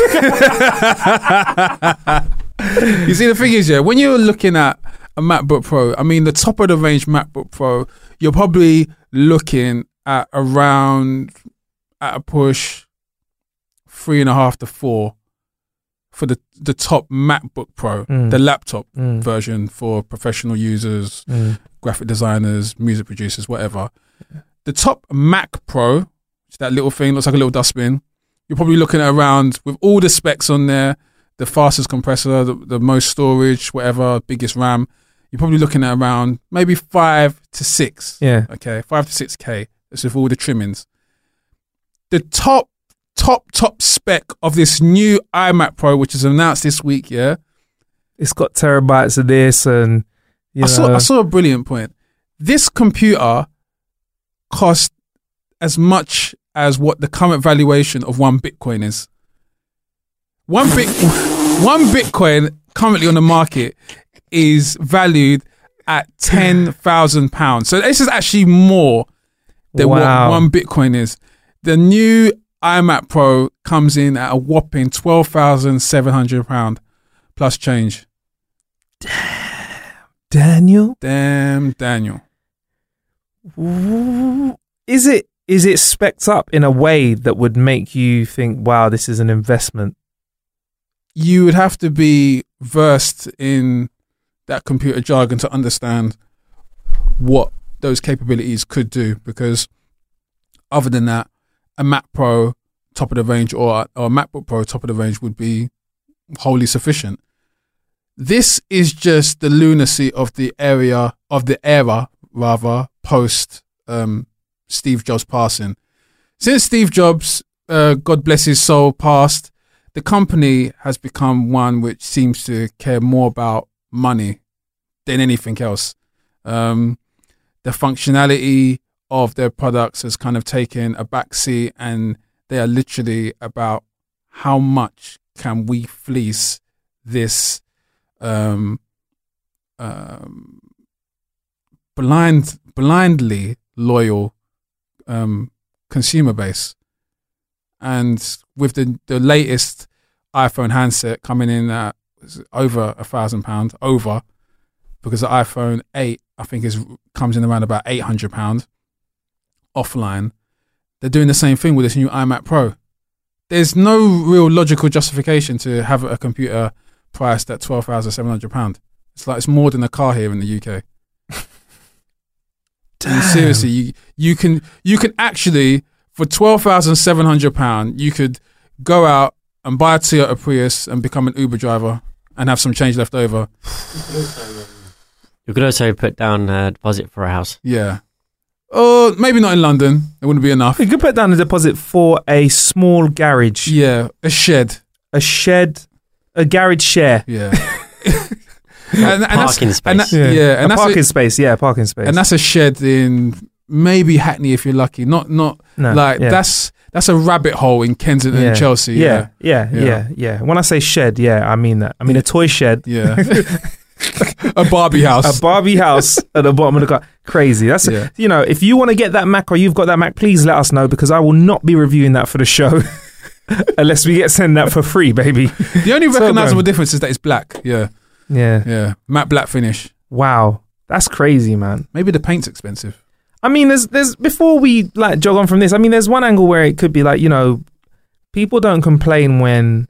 when you're looking at a MacBook Pro, I mean, the top of the range MacBook Pro, you're probably looking at around, at a push, 3.5 to 4 for the top MacBook Pro, the laptop version for professional users, graphic designers, music producers, whatever. The top Mac Pro, that little thing, looks like a little dustbin. You're probably looking at around, with all the specs on there, the fastest compressor, the most storage, whatever, biggest RAM, you're probably looking at around maybe 5 to 6. Yeah. Okay, 5 to 6K. That's with all the trimmings. The top spec of this new iMac Pro, which is announced this week, yeah? It's got terabytes of this, and I saw a brilliant point. This computer cost as much as what the current valuation of one Bitcoin is. One Bitcoin currently on the market is valued at £10,000. So this is actually more than what one Bitcoin is. The new iMac Pro comes in at a whopping £12,700 plus change. Daniel? Damn, Daniel. Is it spec'd up in a way that would make you think, wow, this is an investment? You would have to be versed in that computer jargon to understand what those capabilities could do, because other than that, a Mac Pro top of the range or a MacBook Pro top of the range would be wholly sufficient. This is just the lunacy of the era post Steve Jobs passing. Since Steve Jobs, God bless his soul, passed, the company has become one which seems to care more about money than anything else. The functionality of their products has kind of taken a backseat, and they are literally about how much can we fleece this blindly loyal consumer base. And with the latest iPhone handset coming in at over £1,000, over, because the iPhone 8 I think comes in around about £800 offline. They're doing the same thing with this new iMac Pro. there's no real logical justification to have a computer priced at £12,700. It's like it's more than a car here in the UK. And seriously, you can actually, for £12,700, you could go out and buy a Toyota Prius and become an Uber driver and have some change left over. You could also put down a deposit for a house. Yeah. Maybe not in London. It wouldn't be enough. You could put down a deposit for a small garage. Yeah, a shed. A garage share. Yeah. Parking space. And parking space. Yeah, parking space. And that's a shed in maybe Hackney if you're lucky. Not that's a rabbit hole in Kensington and Chelsea. Yeah. When I say shed, I mean that. I mean a toy shed. Yeah. A Barbie house. A Barbie house at the bottom of the car. Crazy. That's if you want to get that Mac or you've got that Mac, please let us know, because I will not be reviewing that for the show unless we get sent that for free, baby. The only recognisable difference is that it's black. Yeah. Matte black finish. Wow, that's crazy, man. Maybe the paint's expensive. I mean, there's before we like jog on from this. I mean, there's one angle where it could be like, people don't complain when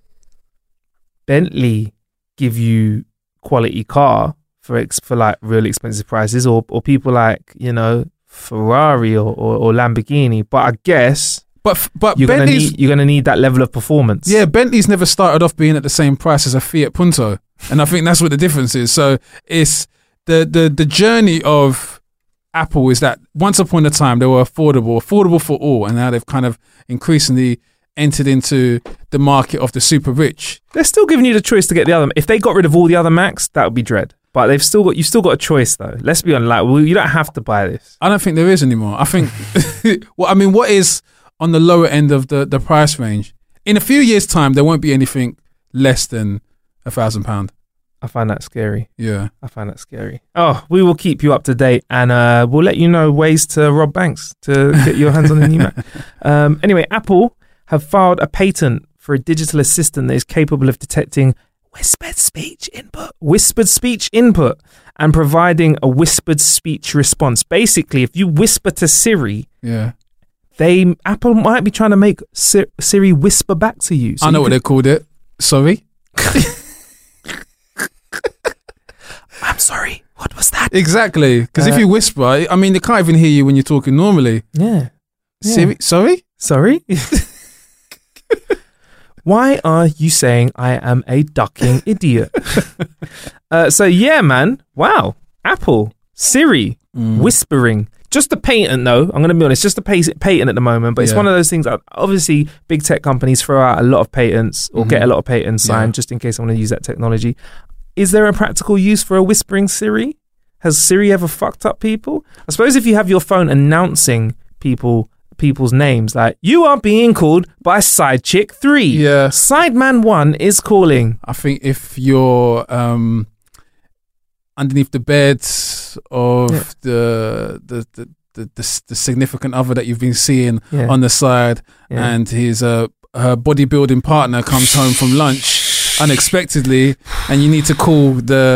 Bentley give you quality car for like really expensive prices, or people like Ferrari or Lamborghini. But I guess. But you're gonna need that level of performance. Yeah, Bentley's never started off being at the same price as a Fiat Punto, and I think that's what the difference is. So it's the journey of Apple is that once upon a time they were affordable for all, and now they've kind of increasingly entered into the market of the super rich. They're still giving you the choice to get the other. If they got rid of all the other Macs, that would be dread. But you've still got a choice though. Let's be honest. Like, you don't have to buy this. I don't think there is anymore. I think. What is on the lower end of the price range? In a few years' time, there won't be anything less than £1,000. I find that scary. Yeah. I find that scary. Oh, we will keep you up to date, and we'll let you know ways to rob banks to get your hands on a new Mac. Anyway, Apple have filed a patent for a digital assistant that is capable of detecting whispered speech input and providing a whispered speech response. Basically, if you whisper to Siri, Apple might be trying to make Siri whisper back to you. So I know what they called it. Sorry. I'm sorry. What was that? Exactly. Because if you whisper, I mean, they can't even hear you when you're talking normally. Yeah. Siri, sorry? Sorry? Why are you saying I am a ducking idiot? So yeah, man. Wow. Apple, Siri, whispering. Just a patent, though. I'm going to be honest. Just a patent at the moment, but it's one of those things that obviously big tech companies throw out a lot of patents or get a lot of patents signed just in case I want to use that technology. Is there a practical use for a whispering Siri? Has Siri ever fucked up people? I suppose if you have your phone announcing people's names, like, you are being called by Side Chick 3. Yeah. Sideman 1 is calling. I think if you're underneath the bed of the significant other that you've been seeing on the side, and his her bodybuilding partner comes home from lunch unexpectedly, and you need to call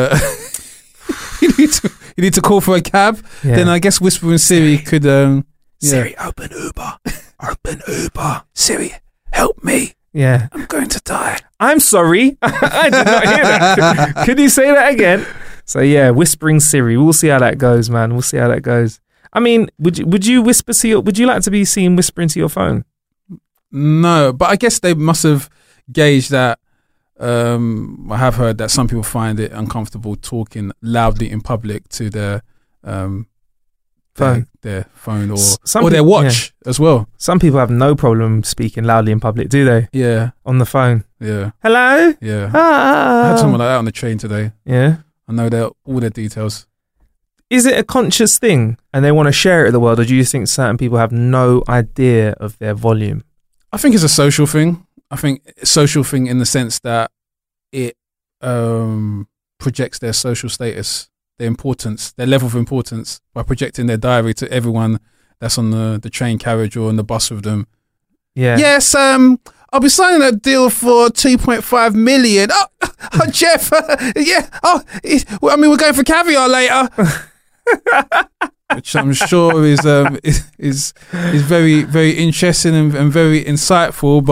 you need to call for a cab, then I guess whispering Siri could Siri, open Uber. Siri, help me. Yeah. I'm going to die. I'm sorry. I did not hear that. Could you say that again? So yeah, whispering Siri. We'll see how that goes, man. We'll see how that goes. I mean, would you whisper to would you like to be seen whispering to your phone? No, but I guess they must have gauged that. I have heard that some people find it uncomfortable talking loudly in public to their phone, or their watch as well. Some people have no problem speaking loudly in public, do they? Yeah, on the phone. Yeah. Hello. Yeah. I had someone like that on the train today. Yeah. I know all their details. Is it a conscious thing, and they want to share it with the world, or do you think certain people have no idea of their volume? I think it's a social thing. I think social thing in the sense that it projects their social status, their importance, their level of importance by projecting their diary to everyone that's on the train carriage or on the bus with them. Yeah. Yes, I'll be signing a deal for 2.5 million. Oh, Jeff, yeah. Oh, I mean, we're going for caviar later. Which I'm sure is very, very interesting and very insightful, but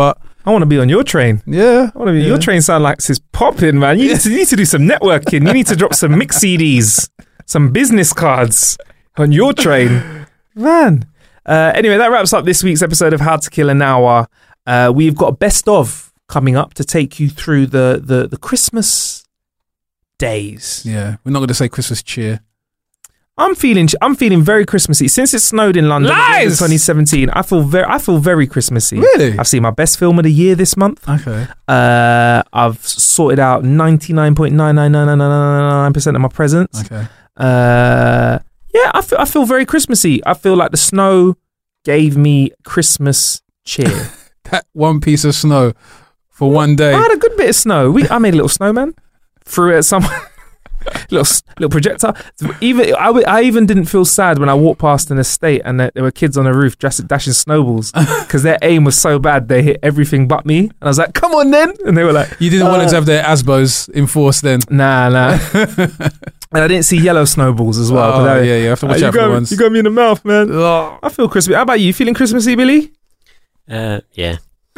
I want to be on your train. Yeah. I want to be. Your train sound like it's popping, man. You need to do some networking. You need to drop some mix CDs, some business cards on your train, man. Anyway, that wraps up this week's episode of How to Kill an Hour. We've got a best of coming up to take you through the Christmas days. Yeah, we're not going to say Christmas cheer. I'm feeling very Christmassy since it snowed in London in 2017. I feel very Christmassy. Really? I've seen my best film of the year this month. Okay. I've sorted out 99.99999% of my presents. Okay. Yeah, I feel very Christmassy. I feel like the snow gave me Christmas cheer. That one piece of snow for one day. I had a good bit of snow. I made a little snowman, threw it at someone. little projector. I even didn't feel sad when I walked past an estate and there were kids on the roof dashing snowballs because their aim was so bad they hit everything but me. And I was like, "Come on, then!" And they were like, "You didn't want them to have their ASBOs enforced then?" Nah. And I didn't see yellow snowballs as well. Oh, yeah, you have to watch out for the ones. You got me in the mouth, man. Oh. I feel Christmas. How about you? Feeling Christmassy, Billy? Yeah. Yeah.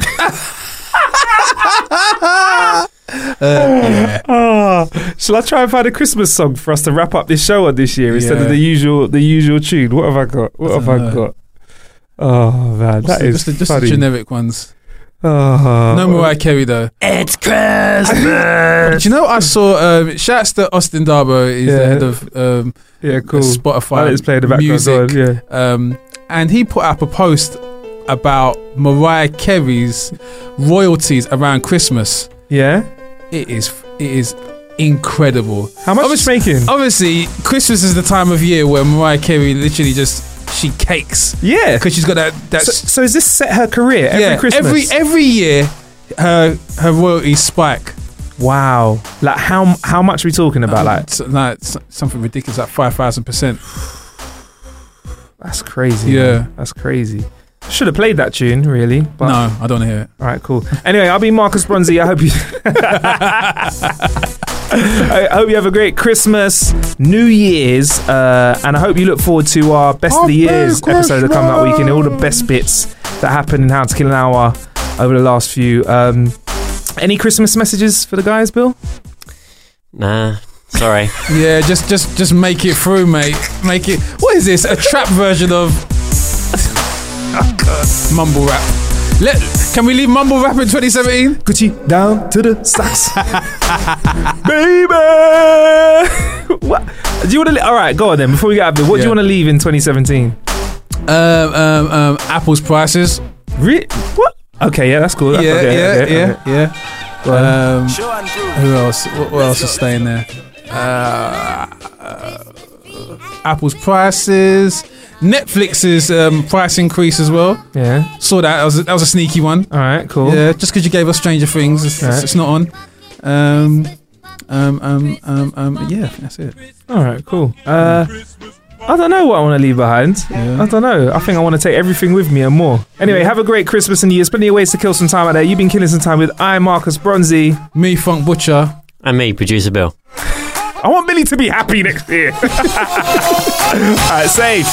Shall I try and find a Christmas song for us to wrap up this show on this year instead of the usual tune? What have I got? Oh man, that is just funny. the generic ones. Oh. No Mariah Carey though. It's Christmas. Do you know I saw? Shouts to Austin Darbo. He's the head of cool. Spotify Let's play the background music. Yeah. And he put up a post about Mariah Carey's royalties around Christmas. Yeah. It is incredible. How much is making? Obviously, Christmas is the time of year where Mariah Carey literally she cakes. Yeah, because she's got that. So has this set her career every Christmas? Every year, her royalties spike. Wow, like how much are we talking about? Like something ridiculous, like 5,000%. That's crazy. Yeah, man. That's crazy. Should have played that tune, really. But no, I don't want to hear it. All right, cool. Anyway, I'll be Marcus Bronzy. I hope you I hope you have a great Christmas, New Year's, and I hope you look forward to our Best of the Years episode that come that weekend. All the best bits that happened in How to Kill an Hour over the last few. Any Christmas messages for the guys, Bill? Nah. Sorry. Yeah, just make it through, mate. Make it. What is this? A trap version of mumble rap. Can we leave mumble rap in 2017? Gucci down to the socks, baby. What do you want to? All right, go on then. Before we get out of it, what do you want to leave in 2017? Apple's prices. What? Okay, yeah, that's cool. Yeah. Who else? What else is staying there? Apple's prices. Netflix's price increase as well. Yeah, saw that. That was a sneaky one. All right, cool. Yeah, just because you gave us Stranger Things, it's not on. Yeah, that's it. All right, cool. I don't know what I want to leave behind. Yeah. I don't know. I think I want to take everything with me and more. Anyway, have a great Christmas and New Year's. Plenty of ways to kill some time out there. You've been killing some time with I, Marcus Bronzy, me, Funk Butcher, and me, Producer Bill. I want Billy to be happy next year. All right, safe.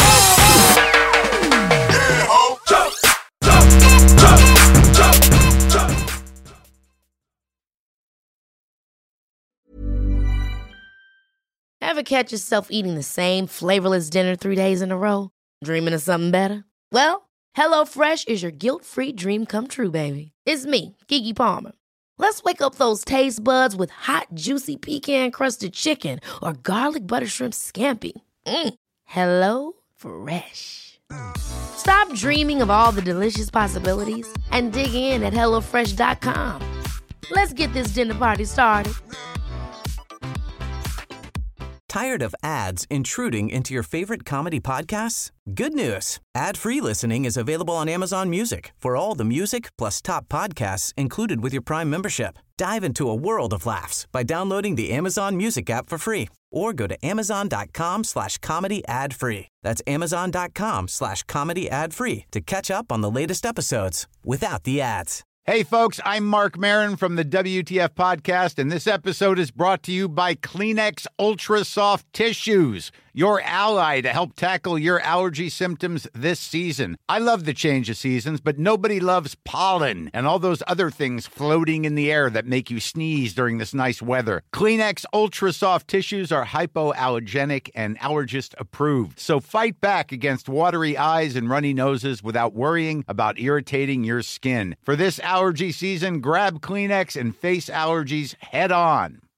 Ever catch yourself eating the same flavorless dinner 3 days in a row? Dreaming of something better? Well, HelloFresh is your guilt-free dream come true, baby. It's me, Keke Palmer. Let's wake up those taste buds with hot, juicy pecan-crusted chicken or garlic butter shrimp scampi. Hello Fresh. Stop dreaming of all the delicious possibilities and dig in at HelloFresh.com. Let's get this dinner party started. Tired of ads intruding into your favorite comedy podcasts? Good news. Ad-free listening is available on Amazon Music for all the music plus top podcasts included with your Prime membership. Dive into a world of laughs by downloading the Amazon Music app for free or go to amazon.com/comedy ad-free. That's amazon.com/comedy ad-free to catch up on the latest episodes without the ads. Hey, folks, I'm Mark Maron from the WTF Podcast, and this episode is brought to you by Kleenex Ultra Soft Tissues, your ally to help tackle your allergy symptoms this season. I love the change of seasons, but nobody loves pollen and all those other things floating in the air that make you sneeze during this nice weather. Kleenex Ultra Soft Tissues are hypoallergenic and allergist approved. So fight back against watery eyes and runny noses without worrying about irritating your skin. For this allergy season, grab Kleenex and face allergies head on.